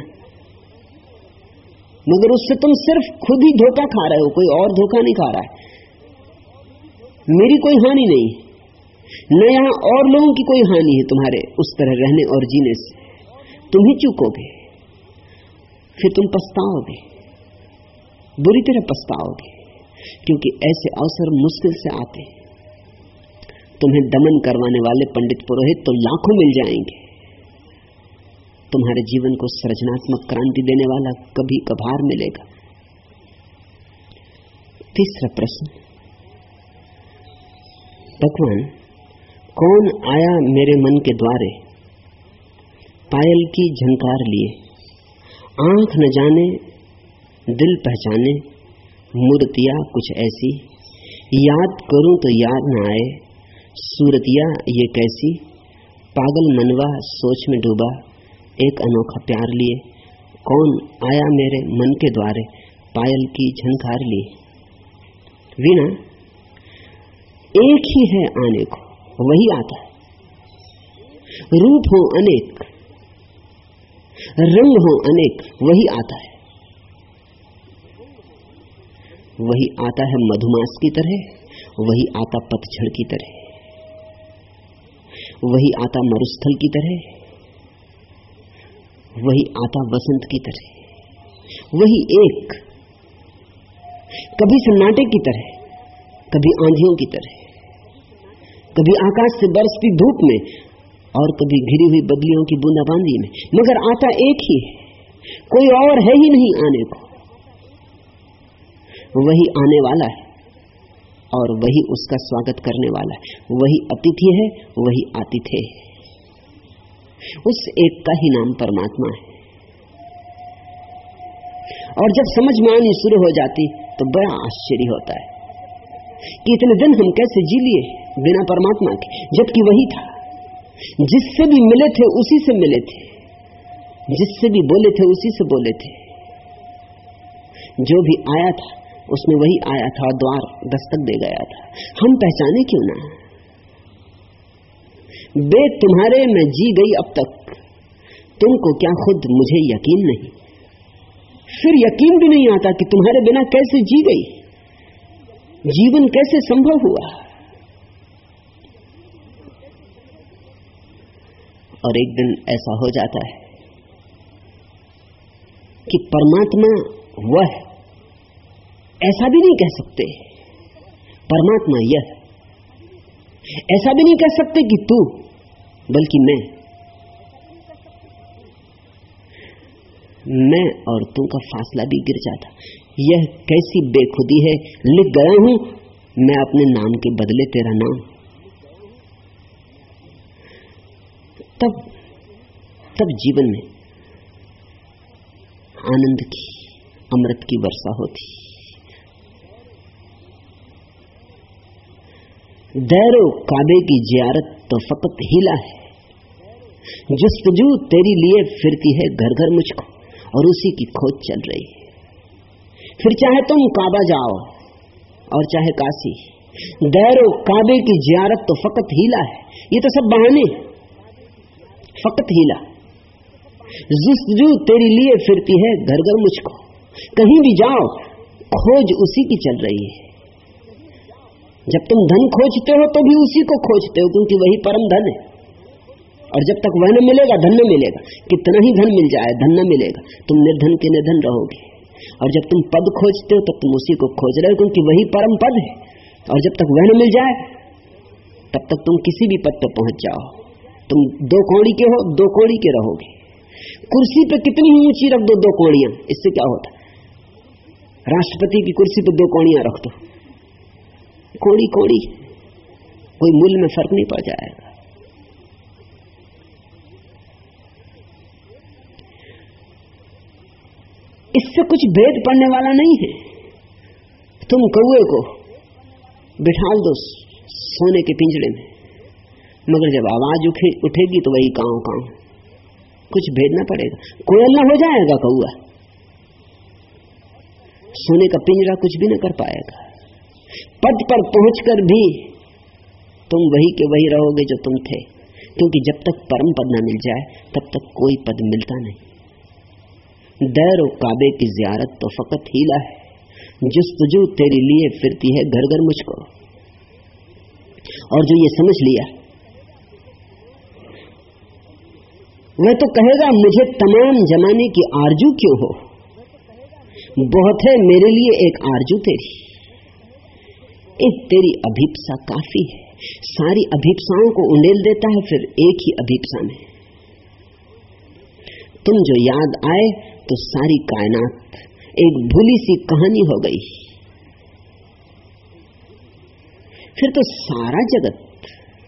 मगर उससे तुम सिर्फ खुद ही धोखा खा रहे हो, कोई और धोखा नहीं खा रहा है। मेरी कोई हानि नहीं, न यहां और लोगों की कोई हानि है तुम्हारे उस तरह रहने और जीने से। तुम ही चूकोगे, फिर तुम पछताओगे, बुरी तरह पछताओगे, क्योंकि ऐसे अवसर मुश्किल से आते। तुम्हें दमन करवाने वाले पंडित पुरोहित तो लाखों मिल जाएंगे, तुम्हारे जीवन को सृजनात्मक क्रांति देने वाला कभी कभार मिलेगा। तीसरा प्रश्न, भगवान कौन आया मेरे मन के द्वारे, पायल की झंकार लिए, आंख न जाने दिल पहचाने, मूर्तियां कुछ ऐसी, याद करूं तो याद न आए, सूरतिया ये कैसी, पागल मनवा सोच में डूबा, एक अनोखा प्यार लिए, कौन आया मेरे मन के द्वारे, पायल की झनकार लिए। वीणा एक ही है आने को, वही आता है। रूप हो अनेक, रंग हो अनेक, वही आता है। वही आता है मधुमास की तरह, वही आता पतझड़ की तरह, वही आता मरुस्थल की तरह, वही आता वसंत की तरह। वही एक, कभी सन्नाटे की तरह, कभी आंधियों की तरह, कभी आकाश से बरसती धूप में और कभी घिरी हुई बदलियों की बूंदाबांदी में, मगर आता एक ही है, कोई और है ही नहीं आने को। वही आने वाला है और वही उसका स्वागत करने वाला है। वही अतिथि है, वही आतिथ्य है। उस एक का ही नाम परमात्मा है। और जब समझ में आनी शुरू हो जाती तो बड़ा आश्चर्य होता है कि इतने दिन हम कैसे जी लिए बिना परमात्मा के, जबकि वही था। जिससे भी मिले थे उसी से मिले थे, जिससे भी बोले थे उसी से बोले थे। जो भी आया था उसमें वही आया था और द्वार दस्तक दे गया था। हम पहचाने क्यों ना? बे तुम्हारे मैं जी गई अब तक, तुमको क्या खुद मुझे यकीन नहीं। फिर यकीन भी नहीं आता कि तुम्हारे बिना कैसे जी गई, जीवन कैसे संभव हुआ। और एक दिन ऐसा हो जाता है कि परमात्मा वह, ऐसा भी नहीं कह सकते परमात्मा यह, ऐसा भी नहीं कह सकते कि तू, बल्कि मैं। मैं और तू का फासला भी गिर जाता। यह कैसी बेखुदी है, लिख गया हूं मैं अपने नाम के बदले तेरा नाम। तब तब जीवन में आनंद की, अमृत की वर्षा होती। दैरो काबे की जियारत तो फकत हीला है, जुस्तजू तेरी लिए फिरती है घर घर मुझको, और उसी की खोज चल रही है। फिर चाहे तुम काबा जाओ और चाहे काशी, दैरो काबे की जियारत तो फकत हीला है। ये तो सब बहाने, फकत हीला। जुस्तजू तेरी लिए फिरती है घर घर मुझको, कहीं भी जाओ खोज उसी की चल रही है। जब तुम धन खोजते हो तो भी उसी को खोजते हो, क्योंकि वही परम धन है। और जब तक वह न मिलेगा धन न मिलेगा। कितना ही धन मिल जाए धन न मिलेगा, तुम निर्धन के निर्धन रहोगे। और जब तुम पद खोजते हो तब तुम उसी को खोज रहे हो, क्योंकि वही परम पद है। और जब तक वह न मिल जाए तब तक तुम किसी भी पद पर पहुंच जाओ, तुम दो कौड़ी के हो, दो कौड़ी के रहोगे। कुर्सी पे कितनी ही ऊंची रख दो दो कौड़ियां, इससे क्या होता? राष्ट्रपति की कुर्सी पे दो कौड़ियां रख दो, कौड़ी कौड़ी, कोई मूल्य में फर्क नहीं पड़ जाएगा। इससे कुछ भेद पड़ने वाला नहीं है। तुम कौए को बिठा दो सोने के पिंजरे में, मगर जब आवाज उठे, उठेगी तो वही कांव कांव, कुछ भेद ना पड़ेगा। कोयल ना हो जाएगा कौआ, सोने का पिंजरा कुछ भी ना कर पाएगा। पद पर पहुंचकर भी तुम वही के वही रहोगे जो तुम थे, क्योंकि जब तक परम पद न मिल जाए तब तक कोई पद मिलता नहीं। दैरो काबे की जियारत तो फकत हीला है, जुस्तजू तेरे लिए फिरती है घर घर मुझको। और जो ये समझ लिया वह तो कहेगा मुझे तमाम जमाने की आरजू क्यों हो, बहुत है मेरे लिए एक आरजू तेरी, एक तेरी अभीप्सा काफी है। सारी अभीप्साओं को उंडेल देता है फिर एक ही अभीप्सा में। तुम जो याद आए तो सारी कायनात एक भूली सी कहानी हो गई। फिर तो सारा जगत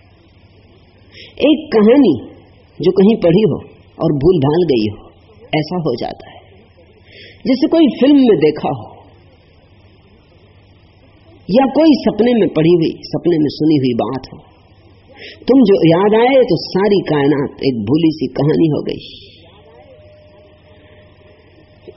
एक कहानी जो कहीं पढ़ी हो और भूल भाल गई हो, ऐसा हो जाता है। जैसे कोई फिल्म में देखा हो या कोई सपने में पढ़ी हुई, सपने में सुनी हुई बात हो। तुम जो याद आए तो सारी कायनात एक भूली सी कहानी हो गई।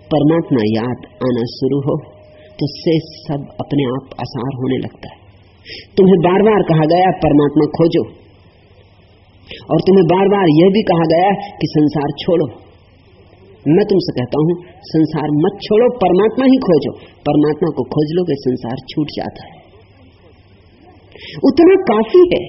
परमात्मा याद आना शुरू हो तो से सब अपने आप आसार होने लगता है। तुम्हें बार बार कहा गया परमात्मा खोजो, और तुम्हें बार बार यह भी कहा गया कि संसार छोड़ो। मैं तुमसे कहता हूं संसार मत छोड़ो, परमात्मा ही खोजो। परमात्मा को खोज लोगे संसार छूट जाता है। उतना काफी है।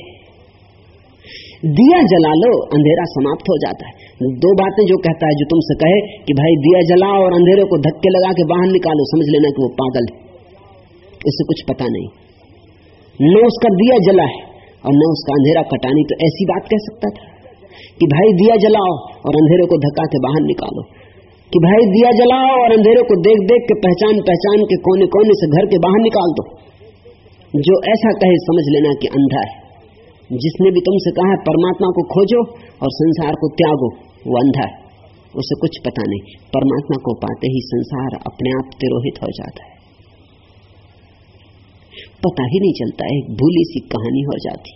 दिया जला लो, अंधेरा समाप्त हो जाता है। दो बातें जो कहता है, जो तुमसे कहे कि भाई दिया जलाओ और अंधेरे को धक्के लगा के बाहर निकालो, समझ लेना कि वो पागल है, इसे कुछ पता नहीं। न उसका दिया जला है और न उसका अंधेरा कटानी, तो ऐसी बात कह सकता था कि भाई दिया जलाओ और अंधेरे को धक्का के बाहर निकालो, कि भाई दिया जलाओ और अंधेरे को देख देख के पहचान पहचान के कोने कोने से घर के बाहर निकाल दो। जो ऐसा कहे समझ लेना कि अंधा है। जिसने भी तुमसे कहा परमात्मा को खोजो और संसार को त्यागो, वो अंधा है, उसे कुछ पता नहीं। परमात्मा को पाते ही संसार अपने आप तिरोहित हो जाता है, पता ही नहीं चलता, एक भूली सी कहानी हो जाती।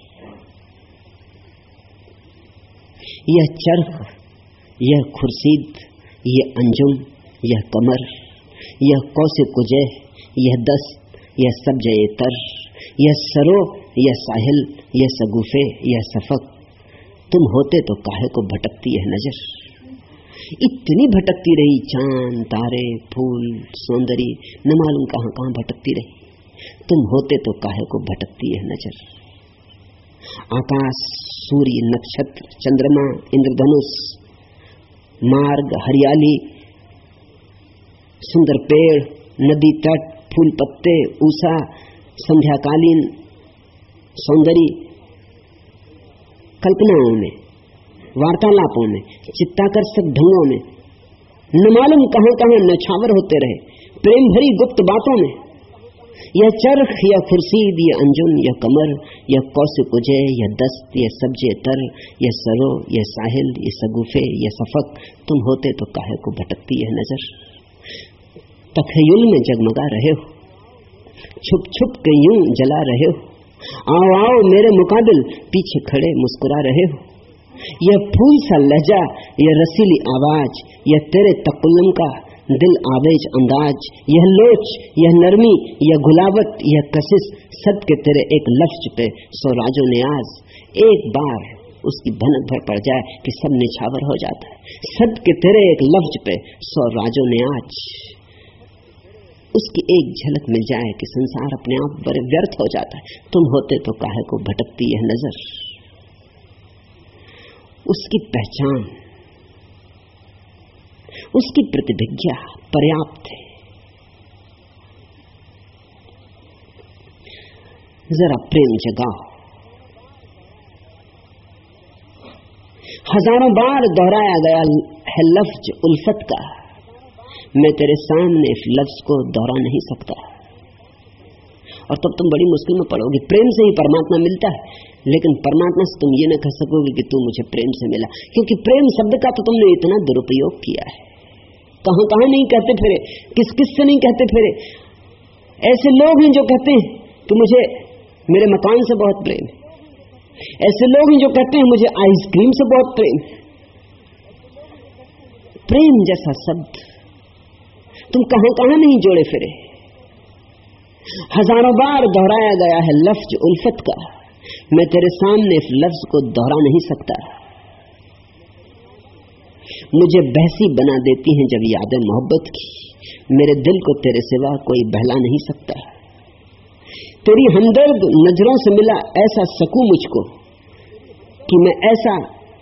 यह चरख, यह खुर्शीद, यह अंजुम, यह कमर, यह कौसे कुजय, यह दस्त, यह सब्जे तर, यह सरो, यह साहिल, यह सगुफे, यह सफक, तुम होते तो काहे को भटकती है नजर। इतनी भटकती रही, चांद तारे फूल सौंदर्य, न मालूम कहां कहां भटकती रही। तुम होते तो काहे को भटकती है नजर। आकाश, सूर्य, नक्षत्र, चंद्रमा, इंद्रधनुष, मार्ग, हरियाली, सुंदर पेड़, नदी तट, फूल पत्ते, ऊषा, संध्याकालीन सौंदर्य, कल्पनाओं में, वार्तालापों में, चित्ताकर्षक ढंगों में, न मालूम कहां कहां नछावर होते रहे, प्रेम भरी गुप्त बातों में। यह चरख, यह खुर्शीद, यह अंजुम, यह कमर, यह कौसे कुजे, यह दस्त, यह सब्जे तर, यह सरो, यह साहिल, यह सगुफे, यह सफक, तुम होते तो काहे को भटकती है नजर। तखय्युल में जगमगा रहे हो, छुप छुप के यूं जला रहे हो, आओ आओ मेरे मुकाबिल पीछे खड़े मुस्कुरा रहे हो। यह फूल सा लहजा, यह रसीली आवाज, यह तेरे तकल्लुम का दिल आवेज अंदाज, यह लोच, यह नरमी, यह गुलावत, यह कशिश, सब के तेरे एक लफ्ज पे सौ राजो नियाज। एक बार उसकी भनक भर पड़ जाए कि सब निछावर हो जाता है। सब के तेरे एक लफ्ज पे सौ राजो नियाज। उसकी एक झलक मिल जाए कि संसार अपने आप बड़े व्यर्थ हो जाता है। तुम होते तो काहे को भटकती है नजर। उसकी पहचान, उसकी प्रतिभिज्ञा पर्याप्त है। जरा प्रेम जगाओ। हजारों बार दोहराया गया है लफ्ज उल्फत का, मैं तेरे सामने इस लफ्ज को दोहरा नहीं सकता। और तब तुम बड़ी मुश्किल में पड़ोगे। प्रेम से ही परमात्मा मिलता है, लेकिन परमात्मा से तुम ये न कह सकोगे कि तू मुझे प्रेम से मिला, क्योंकि प्रेम शब्द का तो तुमने इतना दुरुपयोग किया है। कहां कहां नहीं कहते फिरे, किस किस से नहीं कहते फिरे। ऐसे लोग हैं जो कहते हैं कि मुझे मेरे मकान से बहुत प्रेम है। ऐसे लोग हैं जो कहते हैं मुझे आइसक्रीम से बहुत प्रेम है। प्रेम जैसा शब्द तुम कहां कहां नहीं जोड़े फिरे। हजारों बार दोहराया गया है लफ्ज उल्फत का, मैं तेरे सामने इस लफ्ज को दोहरा नहीं सकता। मुझे बहसी बना देती हैं जब यादें मोहब्बत की, मेरे दिल को तेरे सिवा कोई बहला नहीं सकता। तेरी हमदर्द नजरों से मिला ऐसा सकूं मुझको कि मैं ऐसा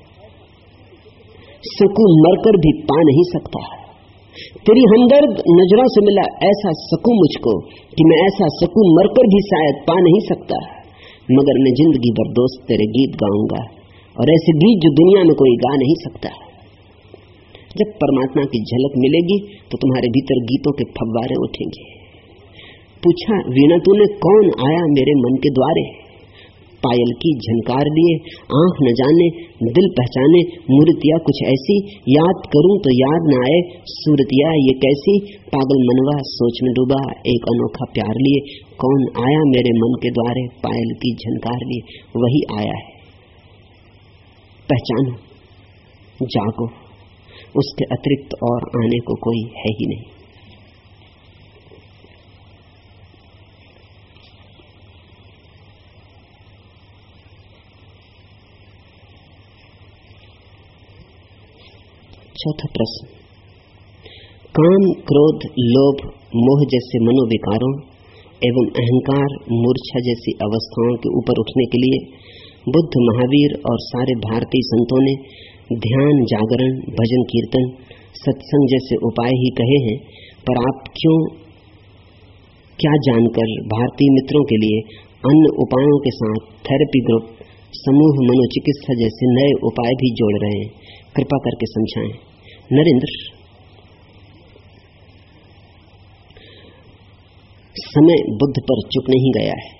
सकूं मरकर भी पा नहीं सकता। तेरी हमदर्द नजरों से मिला ऐसा सकूं मुझको कि मैं ऐसा सकूं मरकर भी शायद पा नहीं सकता। मगर मैं जिंदगी भर दोस्त तेरे गीत गाऊंगा, और ऐसे गीत जो दुनिया में कोई गा नहीं सकता। जब परमात्मा की झलक मिलेगी तो तुम्हारे भीतर गीतों के फव्वारे उठेंगे। पूछा वीणा तूने कौन आया मेरे मन के द्वारे, पायल की झनकार लिए आंख न जाने दिल पहचाने, मूर्तिया कुछ ऐसी याद करूं तो याद न आए, सूरतिया ये कैसी पागल मनवा सोच में डूबा एक अनोखा प्यार लिए। कौन आया मेरे मन के द्वारे पायल की झनकार लिए, वही आया है। पहचानो, जागो, उसके अतिरिक्त और आने को कोई है ही नहीं। चौथा प्रश्न, काम, क्रोध, लोभ, मोह जैसे मनोविकारों एवं अहंकार, मूर्छा जैसी अवस्थाओं के ऊपर उठने के लिए बुद्ध, महावीर और सारे भारतीय संतों ने ध्यान, जागरण, भजन कीर्तन, सत्संग जैसे उपाय ही कहे हैं। पर आप क्यों, क्या जानकर भारतीय मित्रों के लिए अन्य उपायों के साथ थेरेपी ग्रुप, समूह मनोचिकित्सा जैसे नए उपाय भी जोड़ रहे हैं? कृपा करके समझाएं। नरेंद्र, समय बुद्ध पर चुक नहीं गया है।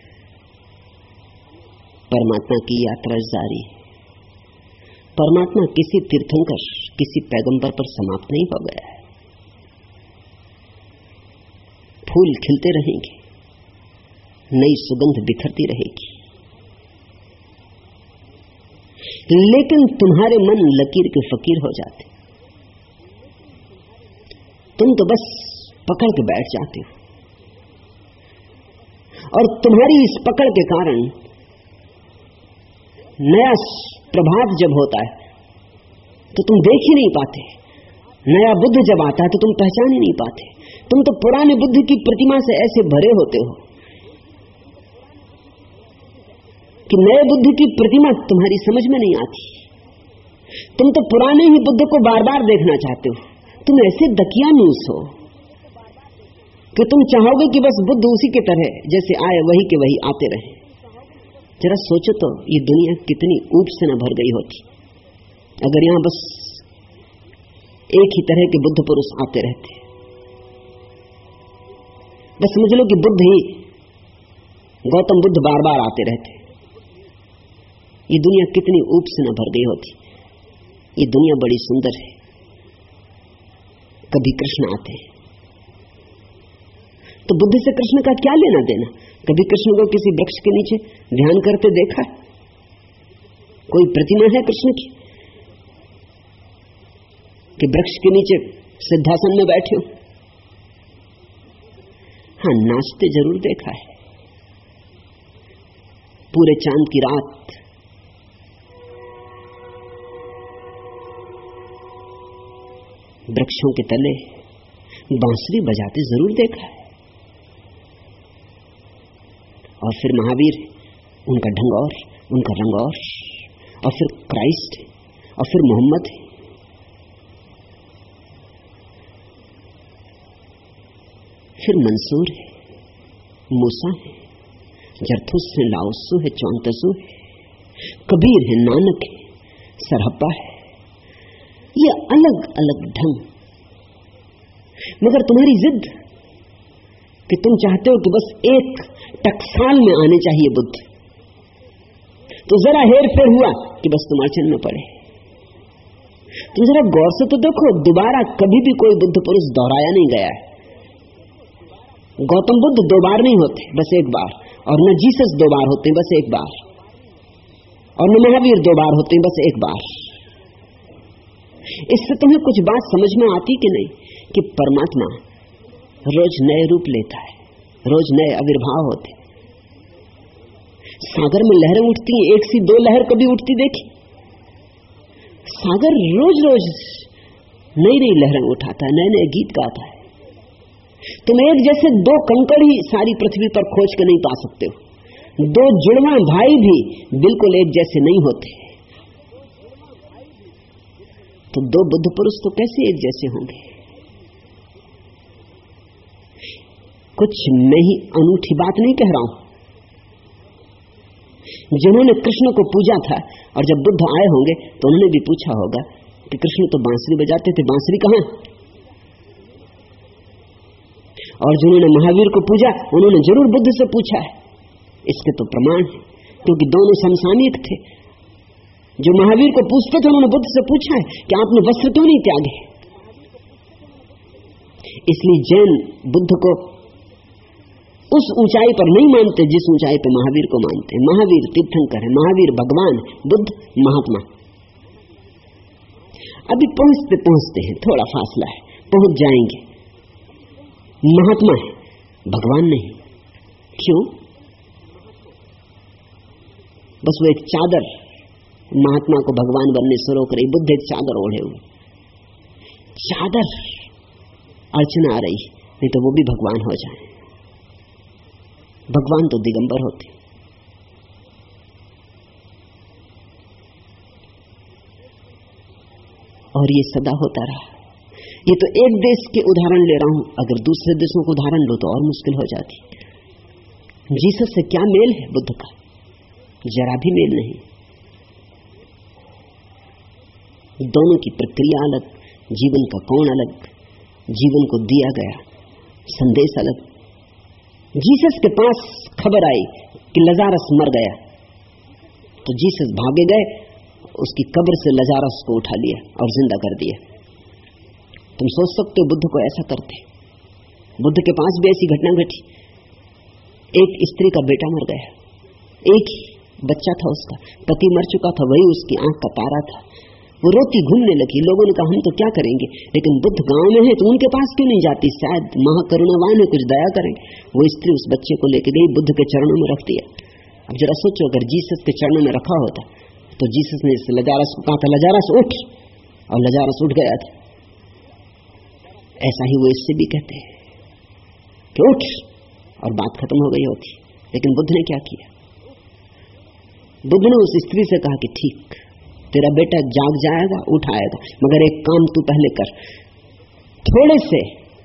परमात्मा की यात्रा जारी है। परमात्मा किसी तीर्थंकर, किसी पैगंबर पर समाप्त नहीं हो गया है। फूल खिलते रहेंगे, नई सुगंध बिखरती रहेगी, लेकिन तुम्हारे मन लकीर के फकीर हो जाते। तुम तो बस पकड़ के बैठ जाते हो, और तुम्हारी इस पकड़ के कारण नया प्रभात जब होता है तो तुम देख ही नहीं पाते। नया बुद्ध जब आता है तो तुम पहचान ही नहीं पाते। तुम तो पुराने बुद्ध की प्रतिमा से ऐसे भरे होते हो कि नए बुद्ध की प्रतिमा तुम्हारी समझ में नहीं आती। तुम तो पुराने ही बुद्ध को बार बार देखना चाहते हो। तुम ऐसे दकियानूस हो कि तुम चाहोगे कि बस बुद्ध उसी के तरह जैसे आए वही के वही आते रहे। जरा सोचो तो ये दुनिया कितनी ऊप से न भर गई होती अगर यहां बस एक ही तरह के बुद्ध पुरुष आते रहते। बस समझ लो कि बुद्ध ही, गौतम बुद्ध बार बार आते रहते। ये दुनिया कितनी ऊप से न भर गई होती। ये दुनिया बड़ी सुंदर है। कभी कृष्ण आते हैं तो बुद्ध से कृष्ण का क्या लेना देना? कभी कृष्ण को किसी वृक्ष के नीचे ध्यान करते देखा? कोई प्रतिमा है कृष्ण की कि वृक्ष के नीचे सिद्धासन में बैठे हो? हाँ, नाचते जरूर देखा है। पूरे चांद की रात वृक्षों के तले बांसुरी बजाते जरूर देखा है। और फिर महावीर, उनका ढंग और, उनका रंग और, और फिर क्राइस्ट, और फिर मोहम्मद है। फिर मंसूर है, मूसा है, जरथुस है, लाओसू है, चौंतसू है, कबीर है, नानक है, सरहप्पा है। ये अलग अलग ढंग, मगर तुम्हारी जिद कि तुम चाहते हो कि बस एक टकसाल में आने चाहिए बुद्ध, तो जरा हेर फेर हुआ कि बस तुम अड़चन में पड़े। तुम जरा गौर से तो देखो, दोबारा कभी भी कोई बुद्ध पुरुष दोहराया नहीं गया है। गौतम बुद्ध दो बार नहीं होते, बस एक बार। और न जीसस दो बार होते, बस एक बार। और न महावीर दो बार होते, बस एक बार। इससे तुम्हें कुछ बात समझ में आती कि नहीं कि परमात्मा रोज नए रूप लेता है, रोज नए आविर्भाव होते। सागर में लहरें उठती हैं, एक सी दो लहर कभी उठती देखी? सागर रोज रोज नई नई लहरें उठाता है, नए नए गीत गाता है। तुम एक जैसे दो कंकड़ ही सारी पृथ्वी पर खोज के नहीं पा सकते हो। दो जुड़वा भाई भी बिल्कुल एक जैसे नहीं होते। तो दो बुद्ध पुरुष तो कैसे एक जैसे होंगे? कुछ मैं ही अनूठी बात नहीं कह रहा हूं। जिन्होंने कृष्ण को पूजा था और जब बुद्ध आए होंगे तो उन्होंने भी पूछा होगा कि कृष्ण तो बांसुरी बजाते थे, बांसुरी कहां? और जिन्होंने महावीर को पूजा उन्होंने जरूर बुद्ध से पूछा है। इसके तो प्रमाण है, क्योंकि दोनों समसामयिक थे। जो महावीर को पूछते थे उन्होंने बुद्ध से पूछा है कि आपने वस्त्र क्यों नहीं त्यागे। इसलिए जैन बुद्ध को उस ऊंचाई पर नहीं मानते जिस ऊंचाई पर महावीर को मानते हैं। महावीर तीर्थंकर है, महावीर भगवान, बुद्ध महात्मा। अभी पहुंचते पहुंचते हैं, थोड़ा फासला है, पहुंच जाएंगे। महात्मा है, भगवान नहीं। क्यों? बस वो एक चादर महात्मा को भगवान बनने से रोक रही। बुद्ध एक चादर ओढ़े हुए, चादर अड़चना आ रही, नहीं तो वो भी भगवान हो जाए। भगवान तो दिगंबर होते। और ये सदा होता रहा। ये तो एक देश के उदाहरण ले रहा हूं, अगर दूसरे देशों को उदाहरण लो तो और मुश्किल हो जाती। जीसस से क्या मेल है बुद्ध का? जरा भी मेल नहीं। दोनों की प्रक्रिया अलग, जीवन का कोण अलग, जीवन को दिया गया संदेश अलग। जीसस के पास खबर आई कि लजारस मर गया, तो जीसस भागे गए, उसकी कब्र से लजारस को उठा लिया और जिंदा कर दिया। तुम सोच सकते हो बुद्ध को ऐसा करते? बुद्ध के पास भी ऐसी घटना घटी। एक स्त्री का बेटा मर गया, एक ही बच्चा था उसका, पति मर चुका था, वही उसकी आंख का तारा था। वो रोती घूमने लगी। लोगों ने कहा हम तो क्या करेंगे, लेकिन बुद्ध गांव में है तो उनके पास क्यों नहीं जाती, शायद महाकरुणावान है, कुछ दया करें। वो स्त्री उस बच्चे को लेके गई, बुद्ध के चरणों में रख दिया। अब जरा सोचो, अगर जीसस के चरणों में रखा होता तो जीसस ने लजारस को कहा था लजारस उठ, और लजारस उठ गया था। ऐसा ही वो इससे भी कहते हैं कि उठ, और बात खत्म हो गई होती। लेकिन बुद्ध ने क्या किया? बुद्ध ने उस स्त्री से कहा कि ठीक, तेरा बेटा जाग जाएगा, उठ आएगा, मगर एक काम तू पहले कर, थोड़े से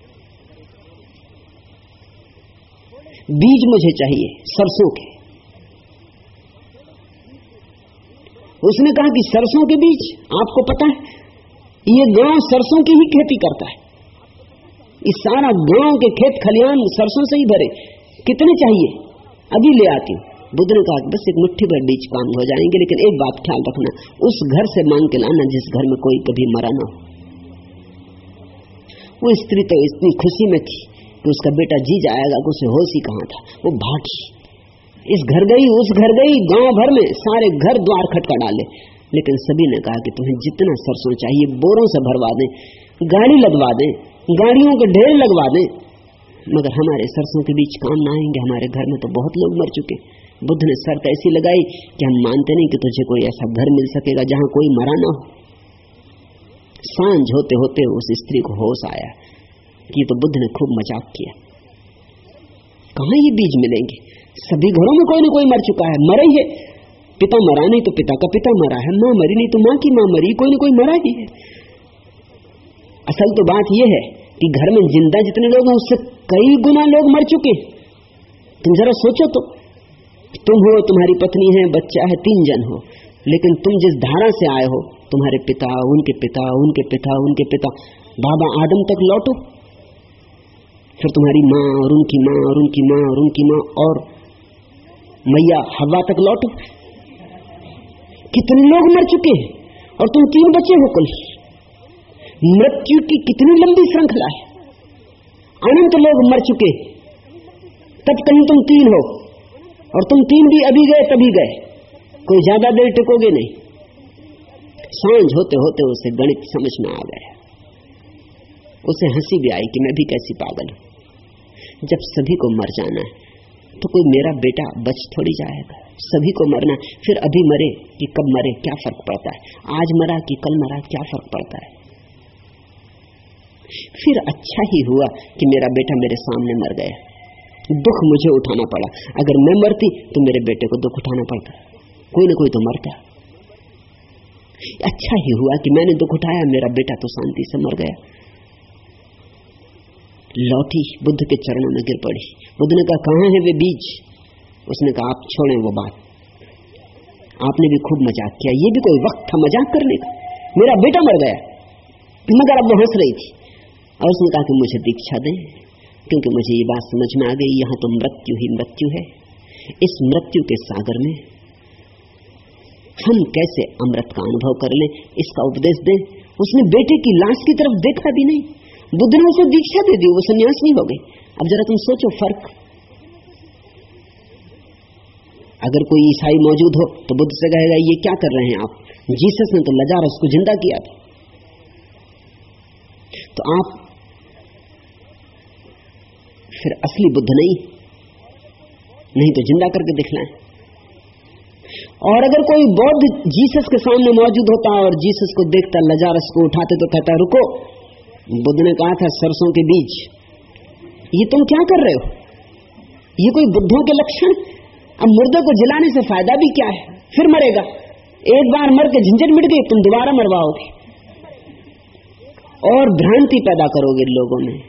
बीज मुझे चाहिए सरसों के। उसने कहा कि सरसों के बीज? आपको पता है ये गांव सरसों की ही खेती करता है, इस सारा गांव के खेत खलियान सरसों से ही भरे, कितने चाहिए? अभी ले आती हूं। बुद्ध ने कहा बस एक मुट्ठी भर बीज काम हो जाएंगे, लेकिन एक बात ख्याल रखना, उस घर से मांग के लाना जिस घर में कोई कभी मरा ना हो। वो स्त्री तो इतनी खुशी में थी कि उसका बेटा जी जाएगा, उसे होश ही कहां था। वो भागी, इस घर गई, उस घर गई, गांव भर में सारे घर द्वार खटका डाले, लेकिन सभी ने कहा कि तुम्हें जितना सरसों चाहिए बोरों से भरवा दें, गाड़ी लगवा दें, गाड़ियों के ढेर लगवा दें, मगर हमारे सरसों के बीच काम ना आएंगे, हमारे घर में तो बहुत लोग मर चुके। बुद्ध ने शर्त ऐसी लगाई कि हम मानते नहीं कि तुझे कोई ऐसा घर मिल सकेगा जहां कोई मरा ना हो। सांझ होते होते उस स्त्री को होश आया कि तो बुद्ध ने खूब मजाक किया, कहां ये बीज मिलेंगे, सभी घरों में कोई ना कोई मर चुका है, मरा ही है। पिता मरा नहीं तो पिता का पिता मरा है, मां मरी नहीं तो मां की मां मरी, कोई ना कोई मरा ही है। असल तो बात यह है कि घर में जिंदा जितने लोग हैं उससे कई गुना लोग मर चुके। तुम जरा सोचो तो, तुम हो, तुम्हारी पत्नी है, बच्चा है, तीन जन हो, लेकिन तुम जिस धारा से आए हो, तुम्हारे पिता, उनके पिता, उनके पिता, उनके पिता, बाबा आदम तक लौटो, फिर तुम्हारी माँ और उनकी माँ और उनकी माँ और उनकी माँ और मैया हवा तक लौटो, कितने लोग मर चुके हैं, और तुम तीन बचे हो कुल। मृत्यु की कितनी लंबी श्रृंखला है, अनंत लोग मर चुके, तब कहीं तुम तीन हो, और तुम तीन भी अभी गए तभी गए, कोई ज्यादा देर टिकोगे नहीं। सांझ होते होते उसे गणित समझ में आ गया। उसे हंसी भी आई कि मैं भी कैसी पागल हूं। जब सभी को मर जाना है तो कोई मेरा बेटा बच थोड़ी जाएगा, सभी को मरना, फिर अभी मरे कि कब मरे क्या फर्क पड़ता है, आज मरा कि कल मरा क्या फर्क पड़ता है। फिर अच्छा ही हुआ कि मेरा बेटा मेरे सामने मर गया, दुख मुझे उठाना पड़ा, अगर मैं मरती तो मेरे बेटे को दुख उठाना पड़ता, कोई ना कोई तो मरता। अच्छा ही हुआ कि मैंने दुख उठाया, मेरा बेटा तो शांति से मर गया। लौटी बुद्ध के चरणों में गिर पड़ी। बुद्ध ने कहा कहां है वे बीज? उसने कहा आप छोड़ें वो बात, आपने भी खूब मजाक किया, ये भी कोई वक्त था मजाक करने का, मेरा बेटा मर गया। मगर अब वो हंस रही थी, और उसने कहा कि मुझे दीक्षा दें, क्योंकि मुझे ये बात समझ में आ गई यहाँ तो मृत्यु ही मृत्यु है। इस मृत्यु के सागर में हम कैसे अमृत का अनुभव कर लें, इसका उपदेश दें। उसने बेटे की लाश की तरफ देखा भी नहीं, बुद्ध ने उसे दीक्षा दे दी, वो सन्यासी हो गई। अब जरा तुम सोचो फर्क। अगर कोई ईसाई मौजूद हो तो बुद्ध से कहेगा ये क्या कर रहे हैं आप, जीसस ने तो लजारस को जिंदा किया था, तो आप फिर असली बुद्ध नहीं, नहीं तो जिंदा करके दिखलाएं। और अगर कोई बौद्ध जीसस के सामने मौजूद होता और जीसस को देखता, लजारस को उठाते तो कहता रुको, बुद्ध ने कहा था सरसों के बीज, ये तुम क्या कर रहे हो? ये कोई बुद्धों के लक्षण? अब मुर्दे को जलाने से फायदा भी क्या है? फिर मरेगा। एक बार मर के झंझट मिट गई, तुम दोबारा मरवाओगे और भ्रांति पैदा करोगे लोगों में।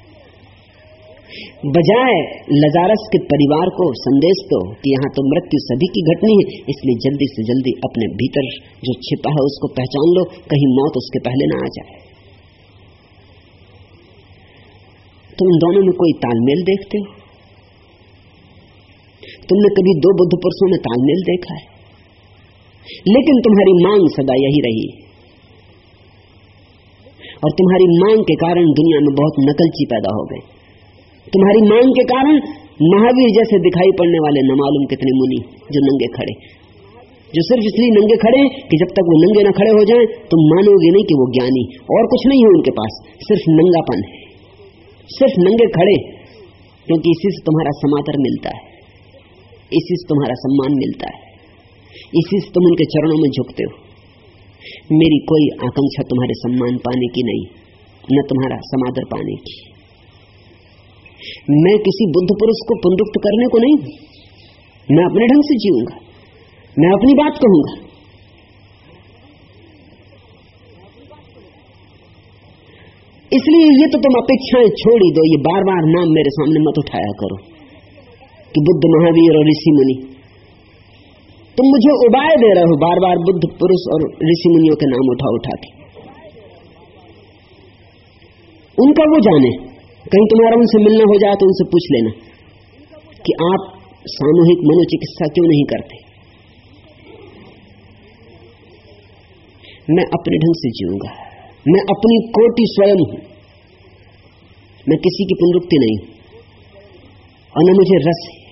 बजाय लजारस के परिवार को संदेश दो कि यहां तो मृत्यु सभी की घटनी है, इसलिए जल्दी से जल्दी अपने भीतर जो छिपा है उसको पहचान लो, कहीं मौत उसके पहले ना आ जाए। तुम दोनों में कोई तालमेल देखते हो? तुमने कभी दो बुद्ध पुरुषों में तालमेल देखा है? लेकिन तुम्हारी मांग सदा यही रही, और तुम्हारी मांग के कारण दुनिया में बहुत नकलची पैदा हो गए। तुम्हारी मांग के कारण महावीर जैसे दिखाई पड़ने वाले न मालूम कितने मुनि जो नंगे खड़े, जो सिर्फ इसलिए नंगे खड़े कि जब तक वो नंगे न खड़े हो जाएं तुम मानोगे नहीं कि वो ज्ञानी, और कुछ नहीं है उनके पास, सिर्फ नंगापन है, सिर्फ नंगे खड़े, क्योंकि इसी से तुम्हारा समादर मिलता है, इसी से तुम्हारा सम्मान मिलता है, इसी से तुम उनके चरणों में झुकते हो। मेरी कोई आकांक्षा तुम्हारे सम्मान पाने की नहीं, न तुम्हारा समादर पाने की। मैं किसी बुद्ध पुरुष को पुनरुक्त करने को नहीं, मैं अपने ढंग से जीऊंगा, मैं अपनी बात कहूंगा। इसलिए ये तो तुम अपेक्षाएं छोड़ ही दो, ये बार बार नाम मेरे सामने मत उठाया करो कि बुद्ध, महावीर और ऋषि मुनि। तुम मुझे उबाय दे रहे हो बार बार बुद्ध पुरुष और ऋषि मुनियों के नाम उठा उठा के। उनका वो जाने, कहीं तुम्हारा उनसे मिलना हो जाए तो उनसे पूछ लेना कि आप सामूहिक मनोचिकित्सा क्यों नहीं करते। मैं अपने ढंग से जीऊंगा, मैं अपनी कोटि स्वयं हूं, मैं किसी की पुनरुक्ति नहीं, और न मुझे रस है।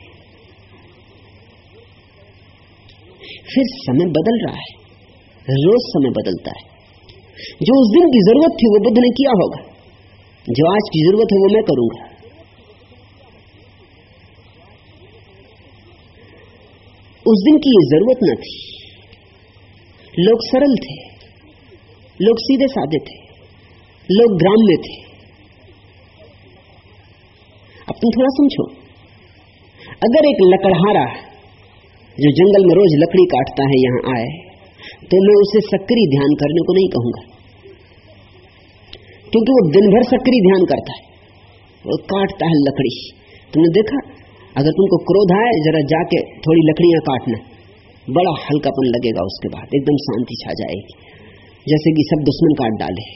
फिर समय बदल रहा है, रोज समय बदलता है। जो उस दिन की जरूरत थी वो बुद्ध ने किया होगा, जो आज की जरूरत है वो मैं करूंगा। उस दिन की ये जरूरत न थी, लोग सरल थे, लोग सीधे साधे थे, लोग ग्राम्य थे। अब तुम थोड़ा समझो, अगर एक लकड़हारा जो जंगल में रोज लकड़ी काटता है यहां आए, तो मैं उसे सक्रिय ध्यान करने को नहीं कहूंगा, क्योंकि वो दिन भर सक्रिय ध्यान करता है, वो काटता है लकड़ी। तुमने देखा, अगर तुमको क्रोध आए जरा जाके थोड़ी लकड़ियां काटना, बड़ा हल्कापन लगेगा, उसके बाद एकदम शांति छा जाएगी, जैसे कि सब दुश्मन काट डाले।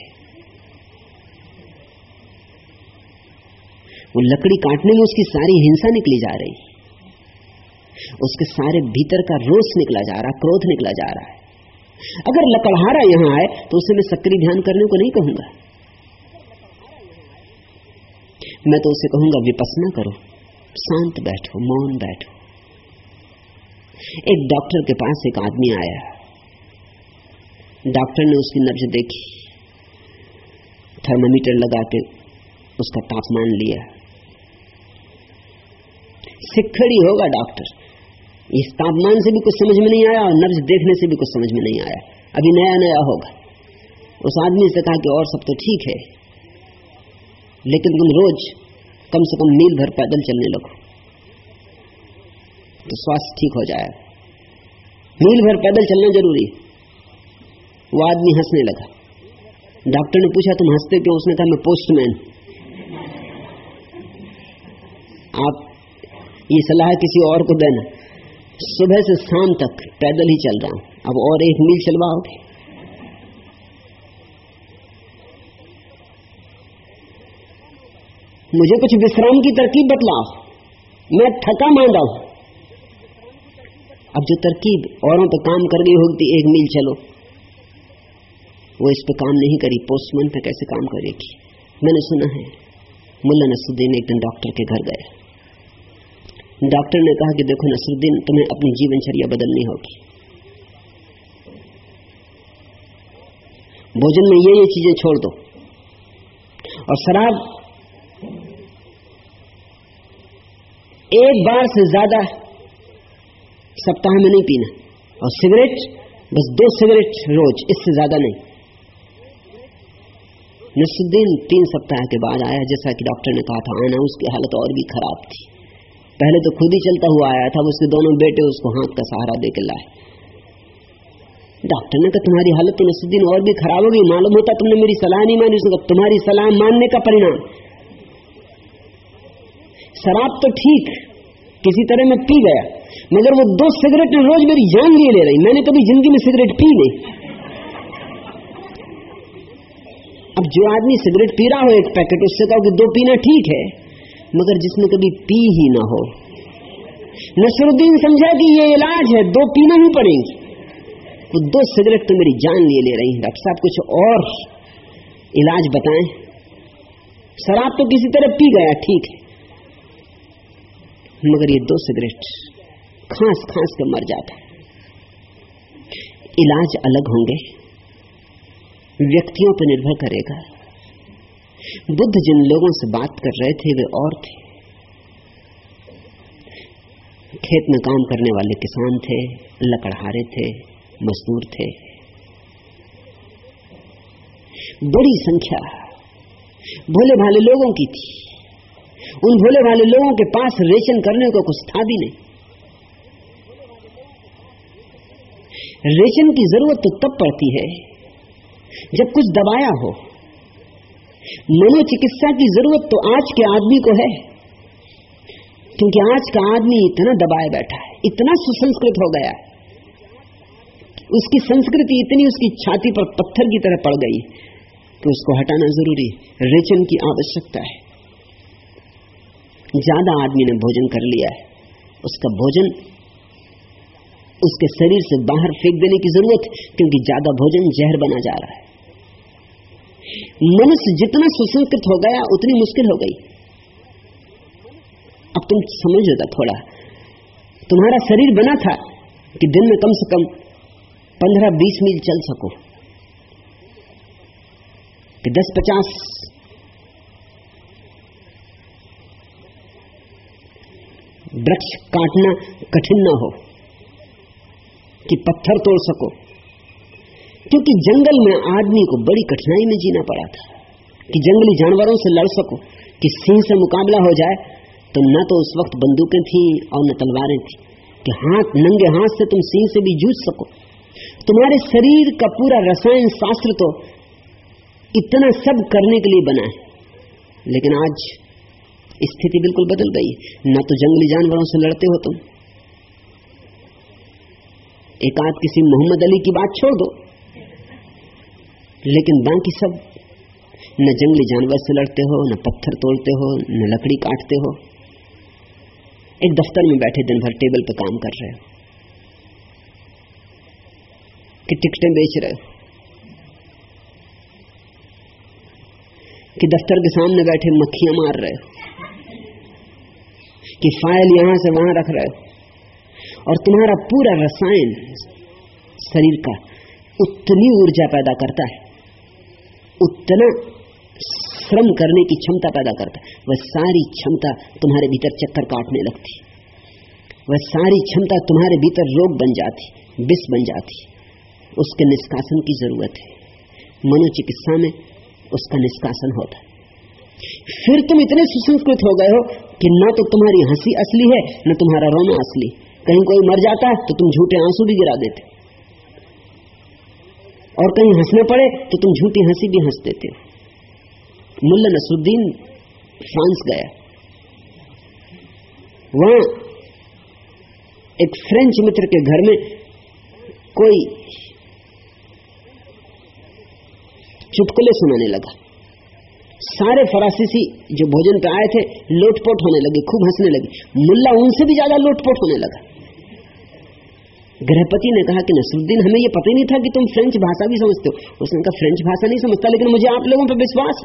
वो लकड़ी काटने में उसकी सारी हिंसा निकली जा रही, उसके सारे भीतर का रोष निकला जा रहा, क्रोध निकला जा रहा है। अगर लकड़हारा यहां आए तो उसे मैं सक्रिय ध्यान करने को नहीं कहूंगा, मैं तो उसे कहूंगा विपස්සना करो, शांत बैठो, मौन बैठो। एक डॉक्टर के पास एक आदमी आया, डॉक्टर ने उसकी नब्ज देखी, थर्मामीटर लगा के उसका तापमान लिया। सिक्खड़ी होगा डॉक्टर, इस तापमान से भी कुछ समझ में नहीं आया और नब्ज देखने से भी कुछ समझ में नहीं आया, अभी नया नया होगा। उस आदमी से कहा कि और सब तो ठीक है, लेकिन तुम रोज कम से कम मील भर पैदल चलने लगो तो स्वास्थ्य ठीक हो जाएगा। मील भर पैदल चलना जरूरी है। वो आदमी हंसने लगा। डॉक्टर ने पूछा तुम हंसते क्यों? उसने कहा मैं पोस्टमैन, आप ये सलाह किसी और को देना, सुबह से शाम तक पैदल ही चल रहा हूं, अब और एक मील चलवाओगे? मुझे कुछ विश्राम की तरकीब बतलाओ, मैं थका मांदा हूं। अब जो तरकीब औरों पे काम कर गई होगी, एक मील चलो, वो इस पे काम नहीं करी, पोस्टमैन पे कैसे काम करेगी? मैंने सुना है मुल्ला नसरुद्दीन एक दिन डॉक्टर के घर गया। डॉक्टर ने कहा कि देखो नसरुद्दीन, तुम्हें अपनी जीवनचर्या बदलनी होगी, भोजन में ये ये चीजें छोड़ दो, और शराब एक बार से ज्यादा सप्ताह में नहीं पीना, और सिगरेट बस दो सिगरेट रोज, इससे ज्यादा नहीं। नसरुद्दीन तीन सप्ताह के बाद आया, जैसा कि डॉक्टर ने कहा था आना। उसकी हालत और भी खराब थी। पहले तो खुद ही चलता हुआ आया था, उसके दोनों बेटे उसको हाथ का सहारा देकर लाए। डॉक्टर ने कहा तुम्हारी हालत तो नसरुद्दीन और भी खराब हो गई, मालूम होता तुमने मेरी सलाह नहीं मानी। उसने कहा तुम्हारी सलाह मानने का परिणाम। शराब तो ठीक किसी तरह मैं पी गया, मगर वो दो सिगरेट रोज मेरी जान लिए ले रही। मैंने कभी जिंदगी में सिगरेट पी नहीं। अब जो आदमी सिगरेट पी रहा हो एक पैकेट, उससे कहो कि दो पीना ठीक है, मगर जिसने कभी पी ही ना हो। नसरुद्दीन समझा कि ये इलाज है, दो पीना ही पड़ेंगी। वो दो सिगरेट तो मेरी जान लिए ले रही है। डॉक्टर साहब कुछ और इलाज बताएं। शराब तो किसी तरह पी गया ठीक है, मगर ये दो सिगरेट खांस खांस के मर जाता। इलाज अलग होंगे, व्यक्तियों पर निर्भर करेगा। बुद्ध जिन लोगों से बात कर रहे थे वे और थे। खेत में काम करने वाले किसान थे, लकड़हारे थे, मजदूर थे। बड़ी संख्या भोले भाले लोगों की थी। उन भोले भाले लोगों के पास रेशन करने को कुछ था भी नहीं। रेशन की जरूरत तो तब पड़ती है जब कुछ दबाया हो। मनोचिकित्सा की जरूरत तो आज के आदमी को है, क्योंकि आज का आदमी इतना दबाए बैठा है, इतना सुसंस्कृत हो गया है, उसकी संस्कृति इतनी उसकी छाती पर पत्थर की तरह पड़ गई कि उसको हटाना जरूरी है। रेचन की आवश्यकता है। ज्यादा आदमी ने भोजन कर लिया है, उसका भोजन उसके शरीर से बाहर फेंक देने की जरूरत है, क्योंकि ज्यादा भोजन जहर बना जा रहा है। मनुष्य जितना सुसंस्कृत हो गया उतनी मुश्किल हो गई। अब तुम समझोगा थोड़ा, तुम्हारा शरीर बना था कि दिन में कम से कम पंद्रह बीस मील चल सको, कि दस पचास वृक्ष काटना कठिन ना हो, कि पत्थर तोड़ सको। क्योंकि जंगल में आदमी को बड़ी कठिनाई में जीना पड़ा था कि जंगली जानवरों से लड़ सको, कि सिंह से मुकाबला हो जाए तो न तो उस वक्त बंदूकें थी और न तलवारें थी, कि हाथ नंगे हाथ से तुम सिंह से भी जूझ सको। तुम्हारे शरीर का पूरा रसायन शास्त्र तो इतना सब करने के लिए बना है, लेकिन आज स्थिति बिल्कुल बदल गई। न तो जंगली जानवरों से लड़ते हो तुम, एक आध किसी मोहम्मद अली की बात छोड़ दो, लेकिन बाकी सब न जंगली जानवर से लड़ते हो, न पत्थर तोड़ते हो, न लकड़ी काटते हो। एक दफ्तर में बैठे दिन भर टेबल पे काम कर रहे हो, कि टिकटें बेच रहे हो, कि दफ्तर के सामने बैठे मक्खियां मार रहे हो, कि फाइल यहां से वहां रख रहे हो, और तुम्हारा पूरा रसायन शरीर का उतनी ऊर्जा पैदा करता है, उतना श्रम करने की क्षमता पैदा करता है। वह सारी क्षमता तुम्हारे भीतर चक्कर काटने लगती, वह सारी क्षमता तुम्हारे भीतर रोग बन जाती, विष बन जाती। उसके निष्कासन की जरूरत है। मनोचिकित्सा में उसका निष्कासन होता है। फिर तुम इतने सुसंस्कृत हो गए हो कि न तो तुम्हारी हंसी असली है, न तुम्हारा रोना असली। कहीं कोई मर जाता है तो तुम झूठे आंसू भी गिरा देते, और कहीं हंसने पड़े तो तुम झूठी हंसी भी हंस देते हो। मुल्ला नसरुद्दीन फ्रांस गया, वहां एक फ्रेंच मित्र के घर में कोई चुटकुले सुनाने लगा। सारे फरासीसी जो भोजन पे आए थे लोटपोट होने लगे, खूब हंसने लगे। मुल्ला उनसे भी ज्यादा लोटपोट होने लगा। गृहपति ने कहा कि नसरुद्दीन, हमें ये पता ही नहीं था कि तुम फ्रेंच भाषा भी समझते हो। उसने कहा फ्रेंच भाषा नहीं समझता, लेकिन मुझे आप लोगों पर विश्वास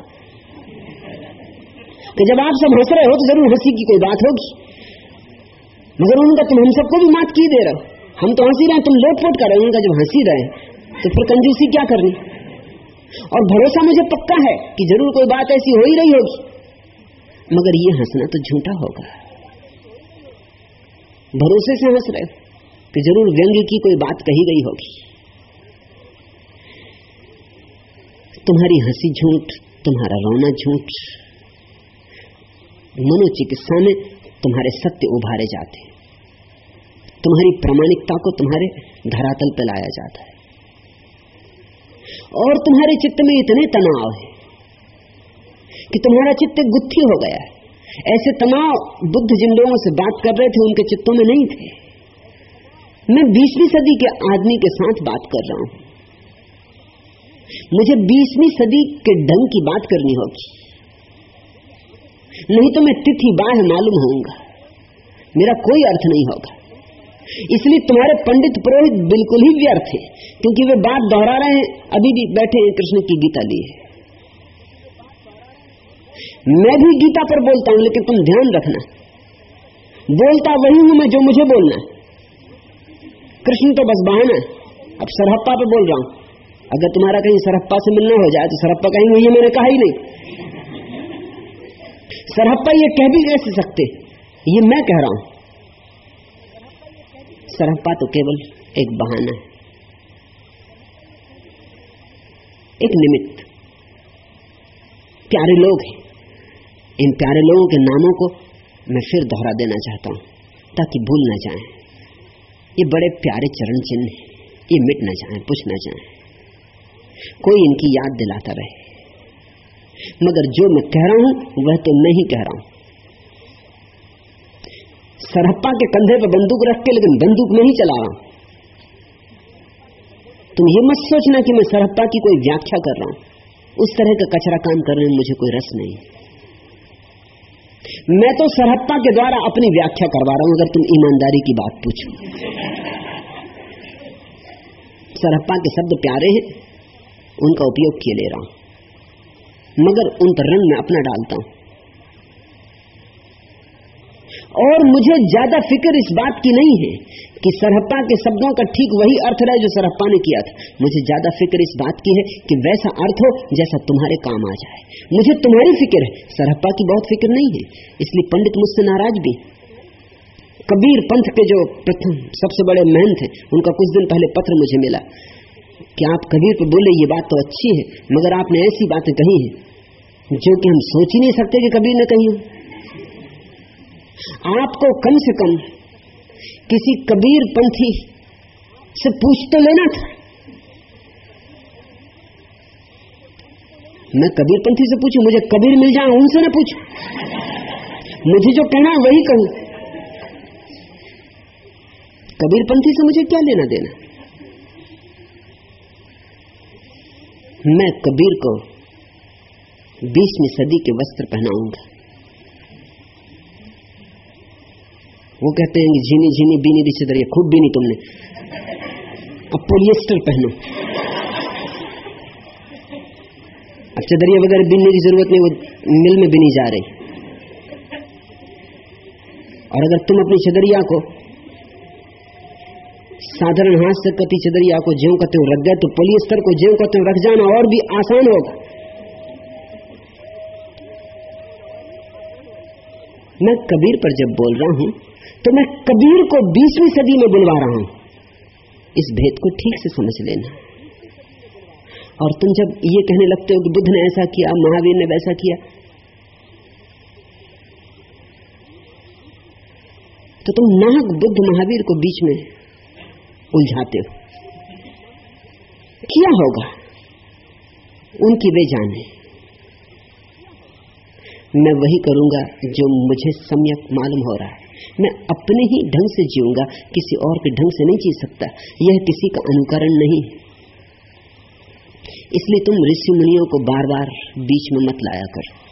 कि जब आप सब हंस रहे हो तो जरूर हंसी की कोई बात होगी। मगर उनका तुम हम सबको भी मात की दे रहे हो, हम तो हंसी रहे, तुम लोटपोट कर रहे हो। उनका जब हंसी रहे तो फिर कंजूसी क्या करनी। और भरोसा मुझे पक्का है कि जरूर कोई बात ऐसी हो ही रही होगी, मगर ये हंसना तो झूठा होगा। भरोसे से हंस रहे हो कि जरूर व्यंग्य की कोई बात कही गई होगी। तुम्हारी हंसी झूठ, तुम्हारा रोना झूठ। मनोचिकित्सा में तुम्हारे सत्य उभारे जाते, तुम्हारी प्रामाणिकता को तुम्हारे धरातल पर लाया जाता है। और तुम्हारे चित्त में इतने तनाव है कि तुम्हारा चित्त गुत्थी हो गया है। ऐसे तनाव बुद्ध जिन लोगों से बात कर रहे थे उनके चित्तों में नहीं थे। मैं बीसवीं सदी के आदमी के साथ बात कर रहा हूं। मुझे बीसवीं सदी के ढंग की बात करनी होगी, नहीं तो मैं तिथि बाह मालूम होऊंगा, मेरा कोई अर्थ नहीं होगा। इसलिए तुम्हारे पंडित पुरोहित बिल्कुल ही व्यर्थ है, क्योंकि वे बात दोहरा रहे हैं, अभी भी बैठे हैं कृष्ण की गीता लिए। मैं भी गीता पर बोलता हूं, लेकिन तुम ध्यान रखना, बोलता वही हूं मैं जो मुझे बोलना है। कृष्ण तो बस बहाना है। अब सरहप्पा पे बोल रहा हूं, अगर तुम्हारा कहीं सरहप्पा से मिलना हो जाए तो सरहप्पा कहेंगे ये मैंने कहा ही नहीं। सरहप्पा ये कह भी कैसे सकते, ये मैं कह रहा हूं। सरहप्पा तो केवल एक बहाना है, एक निमित्त। प्यारे लोग हैं, इन प्यारे लोगों के नामों को मैं फिर दोहरा देना चाहता हूं ताकि भूल ना जाएं। ये बड़े प्यारे चरण चिन्ह हैं, ये मिट ना जाएं, पुछ ना जाएं, कोई इनकी याद दिलाता रहे। मगर जो मैं कह रहा हूं वह तो मैं ही कह रहा हूं। सरहप्पा के कंधे पर बंदूक रख के, लेकिन बंदूक में ही चला रहा हूं। तुम ये मत सोचना कि मैं सरहप्पा की कोई व्याख्या कर रहा हूं, उस तरह का कचरा काम करने में मुझे कोई रस नहीं। मैं तो सरहप्पा के द्वारा अपनी व्याख्या करवा रहा हूं, अगर तुम ईमानदारी की बात पूछो। सरहप्पा के शब्द प्यारे हैं, उनका उपयोग किए ले रहा हूं, मगर उन पर रंग मैं अपना डालता हूं। और मुझे ज्यादा फिक्र इस बात की नहीं है कि सरहप्पा के शब्दों का ठीक वही अर्थ रहे जो सरहप्पा ने किया था। मुझे ज्यादा फिक्र इस बात की है कि वैसा अर्थ हो जैसा तुम्हारे काम आ जाए। मुझे तुम्हारी फिक्र है, सरहप्पा की बहुत फिक्र नहीं है। इसलिए पंडित मुझसे नाराज भी। कबीर पंथ के जो प्रथम सबसे बड़े महंत थे, उनका कुछ दिन पहले पत्र मुझे मिला कि आप कबीर पे बोले, ये बात तो अच्छी है, मगर आपने ऐसी बातें कही हैं जो कि हम सोच ही नहीं सकते कि कबीर ने कही हो। आपको कम से कम किसी कबीर पंथी से पूछ तो लेना था। मैं कबीर पंथी से पूछूं, मुझे कबीर मिल जाए उनसे ना पूछूं, मुझे जो कहना है वही कहूं। कबीर पंथी से मुझे क्या लेना देना। मैं कबीर को बीसवीं सदी के वस्त्र पहनाऊंगा। वो कहते हैं कि झीनी झीनी बीनी दी चदरिया, खूब बीनी तुमने, अब पोलिएस्टर पहनो। अब चदरिया वगैरह बीनने की जरूरत नहीं, वो मिल में बीनी जा रही। और अगर तुम अपनी चदरिया को साधारण हाथ से कटी चदरिया को ज्यों का त्यों रख गए, तो पोलिएस्टर को ज्यों का त्यों रख जाना और भी आसान होगा। मैं कबीर पर जब बोल रहा हूं तो मैं कबीर को बीसवीं सदी में बुलवा रहा हूं। इस भेद को ठीक से समझ लेना। और तुम जब ये कहने लगते हो कि बुद्ध ने ऐसा किया, महावीर ने वैसा किया, तो तुम नाहक बुद्ध महावीर को बीच में उलझाते हो। क्या होगा उनकी वे जाने। मैं वही करूंगा जो मुझे सम्यक मालूम हो रहा है। मैं अपने ही ढंग से जीऊंगा, किसी और के ढंग से नहीं जी सकता। यह किसी का अनुकरण नहीं। इसलिए तुम ऋषि मुनियों को बार बार बीच में मत लाया करो।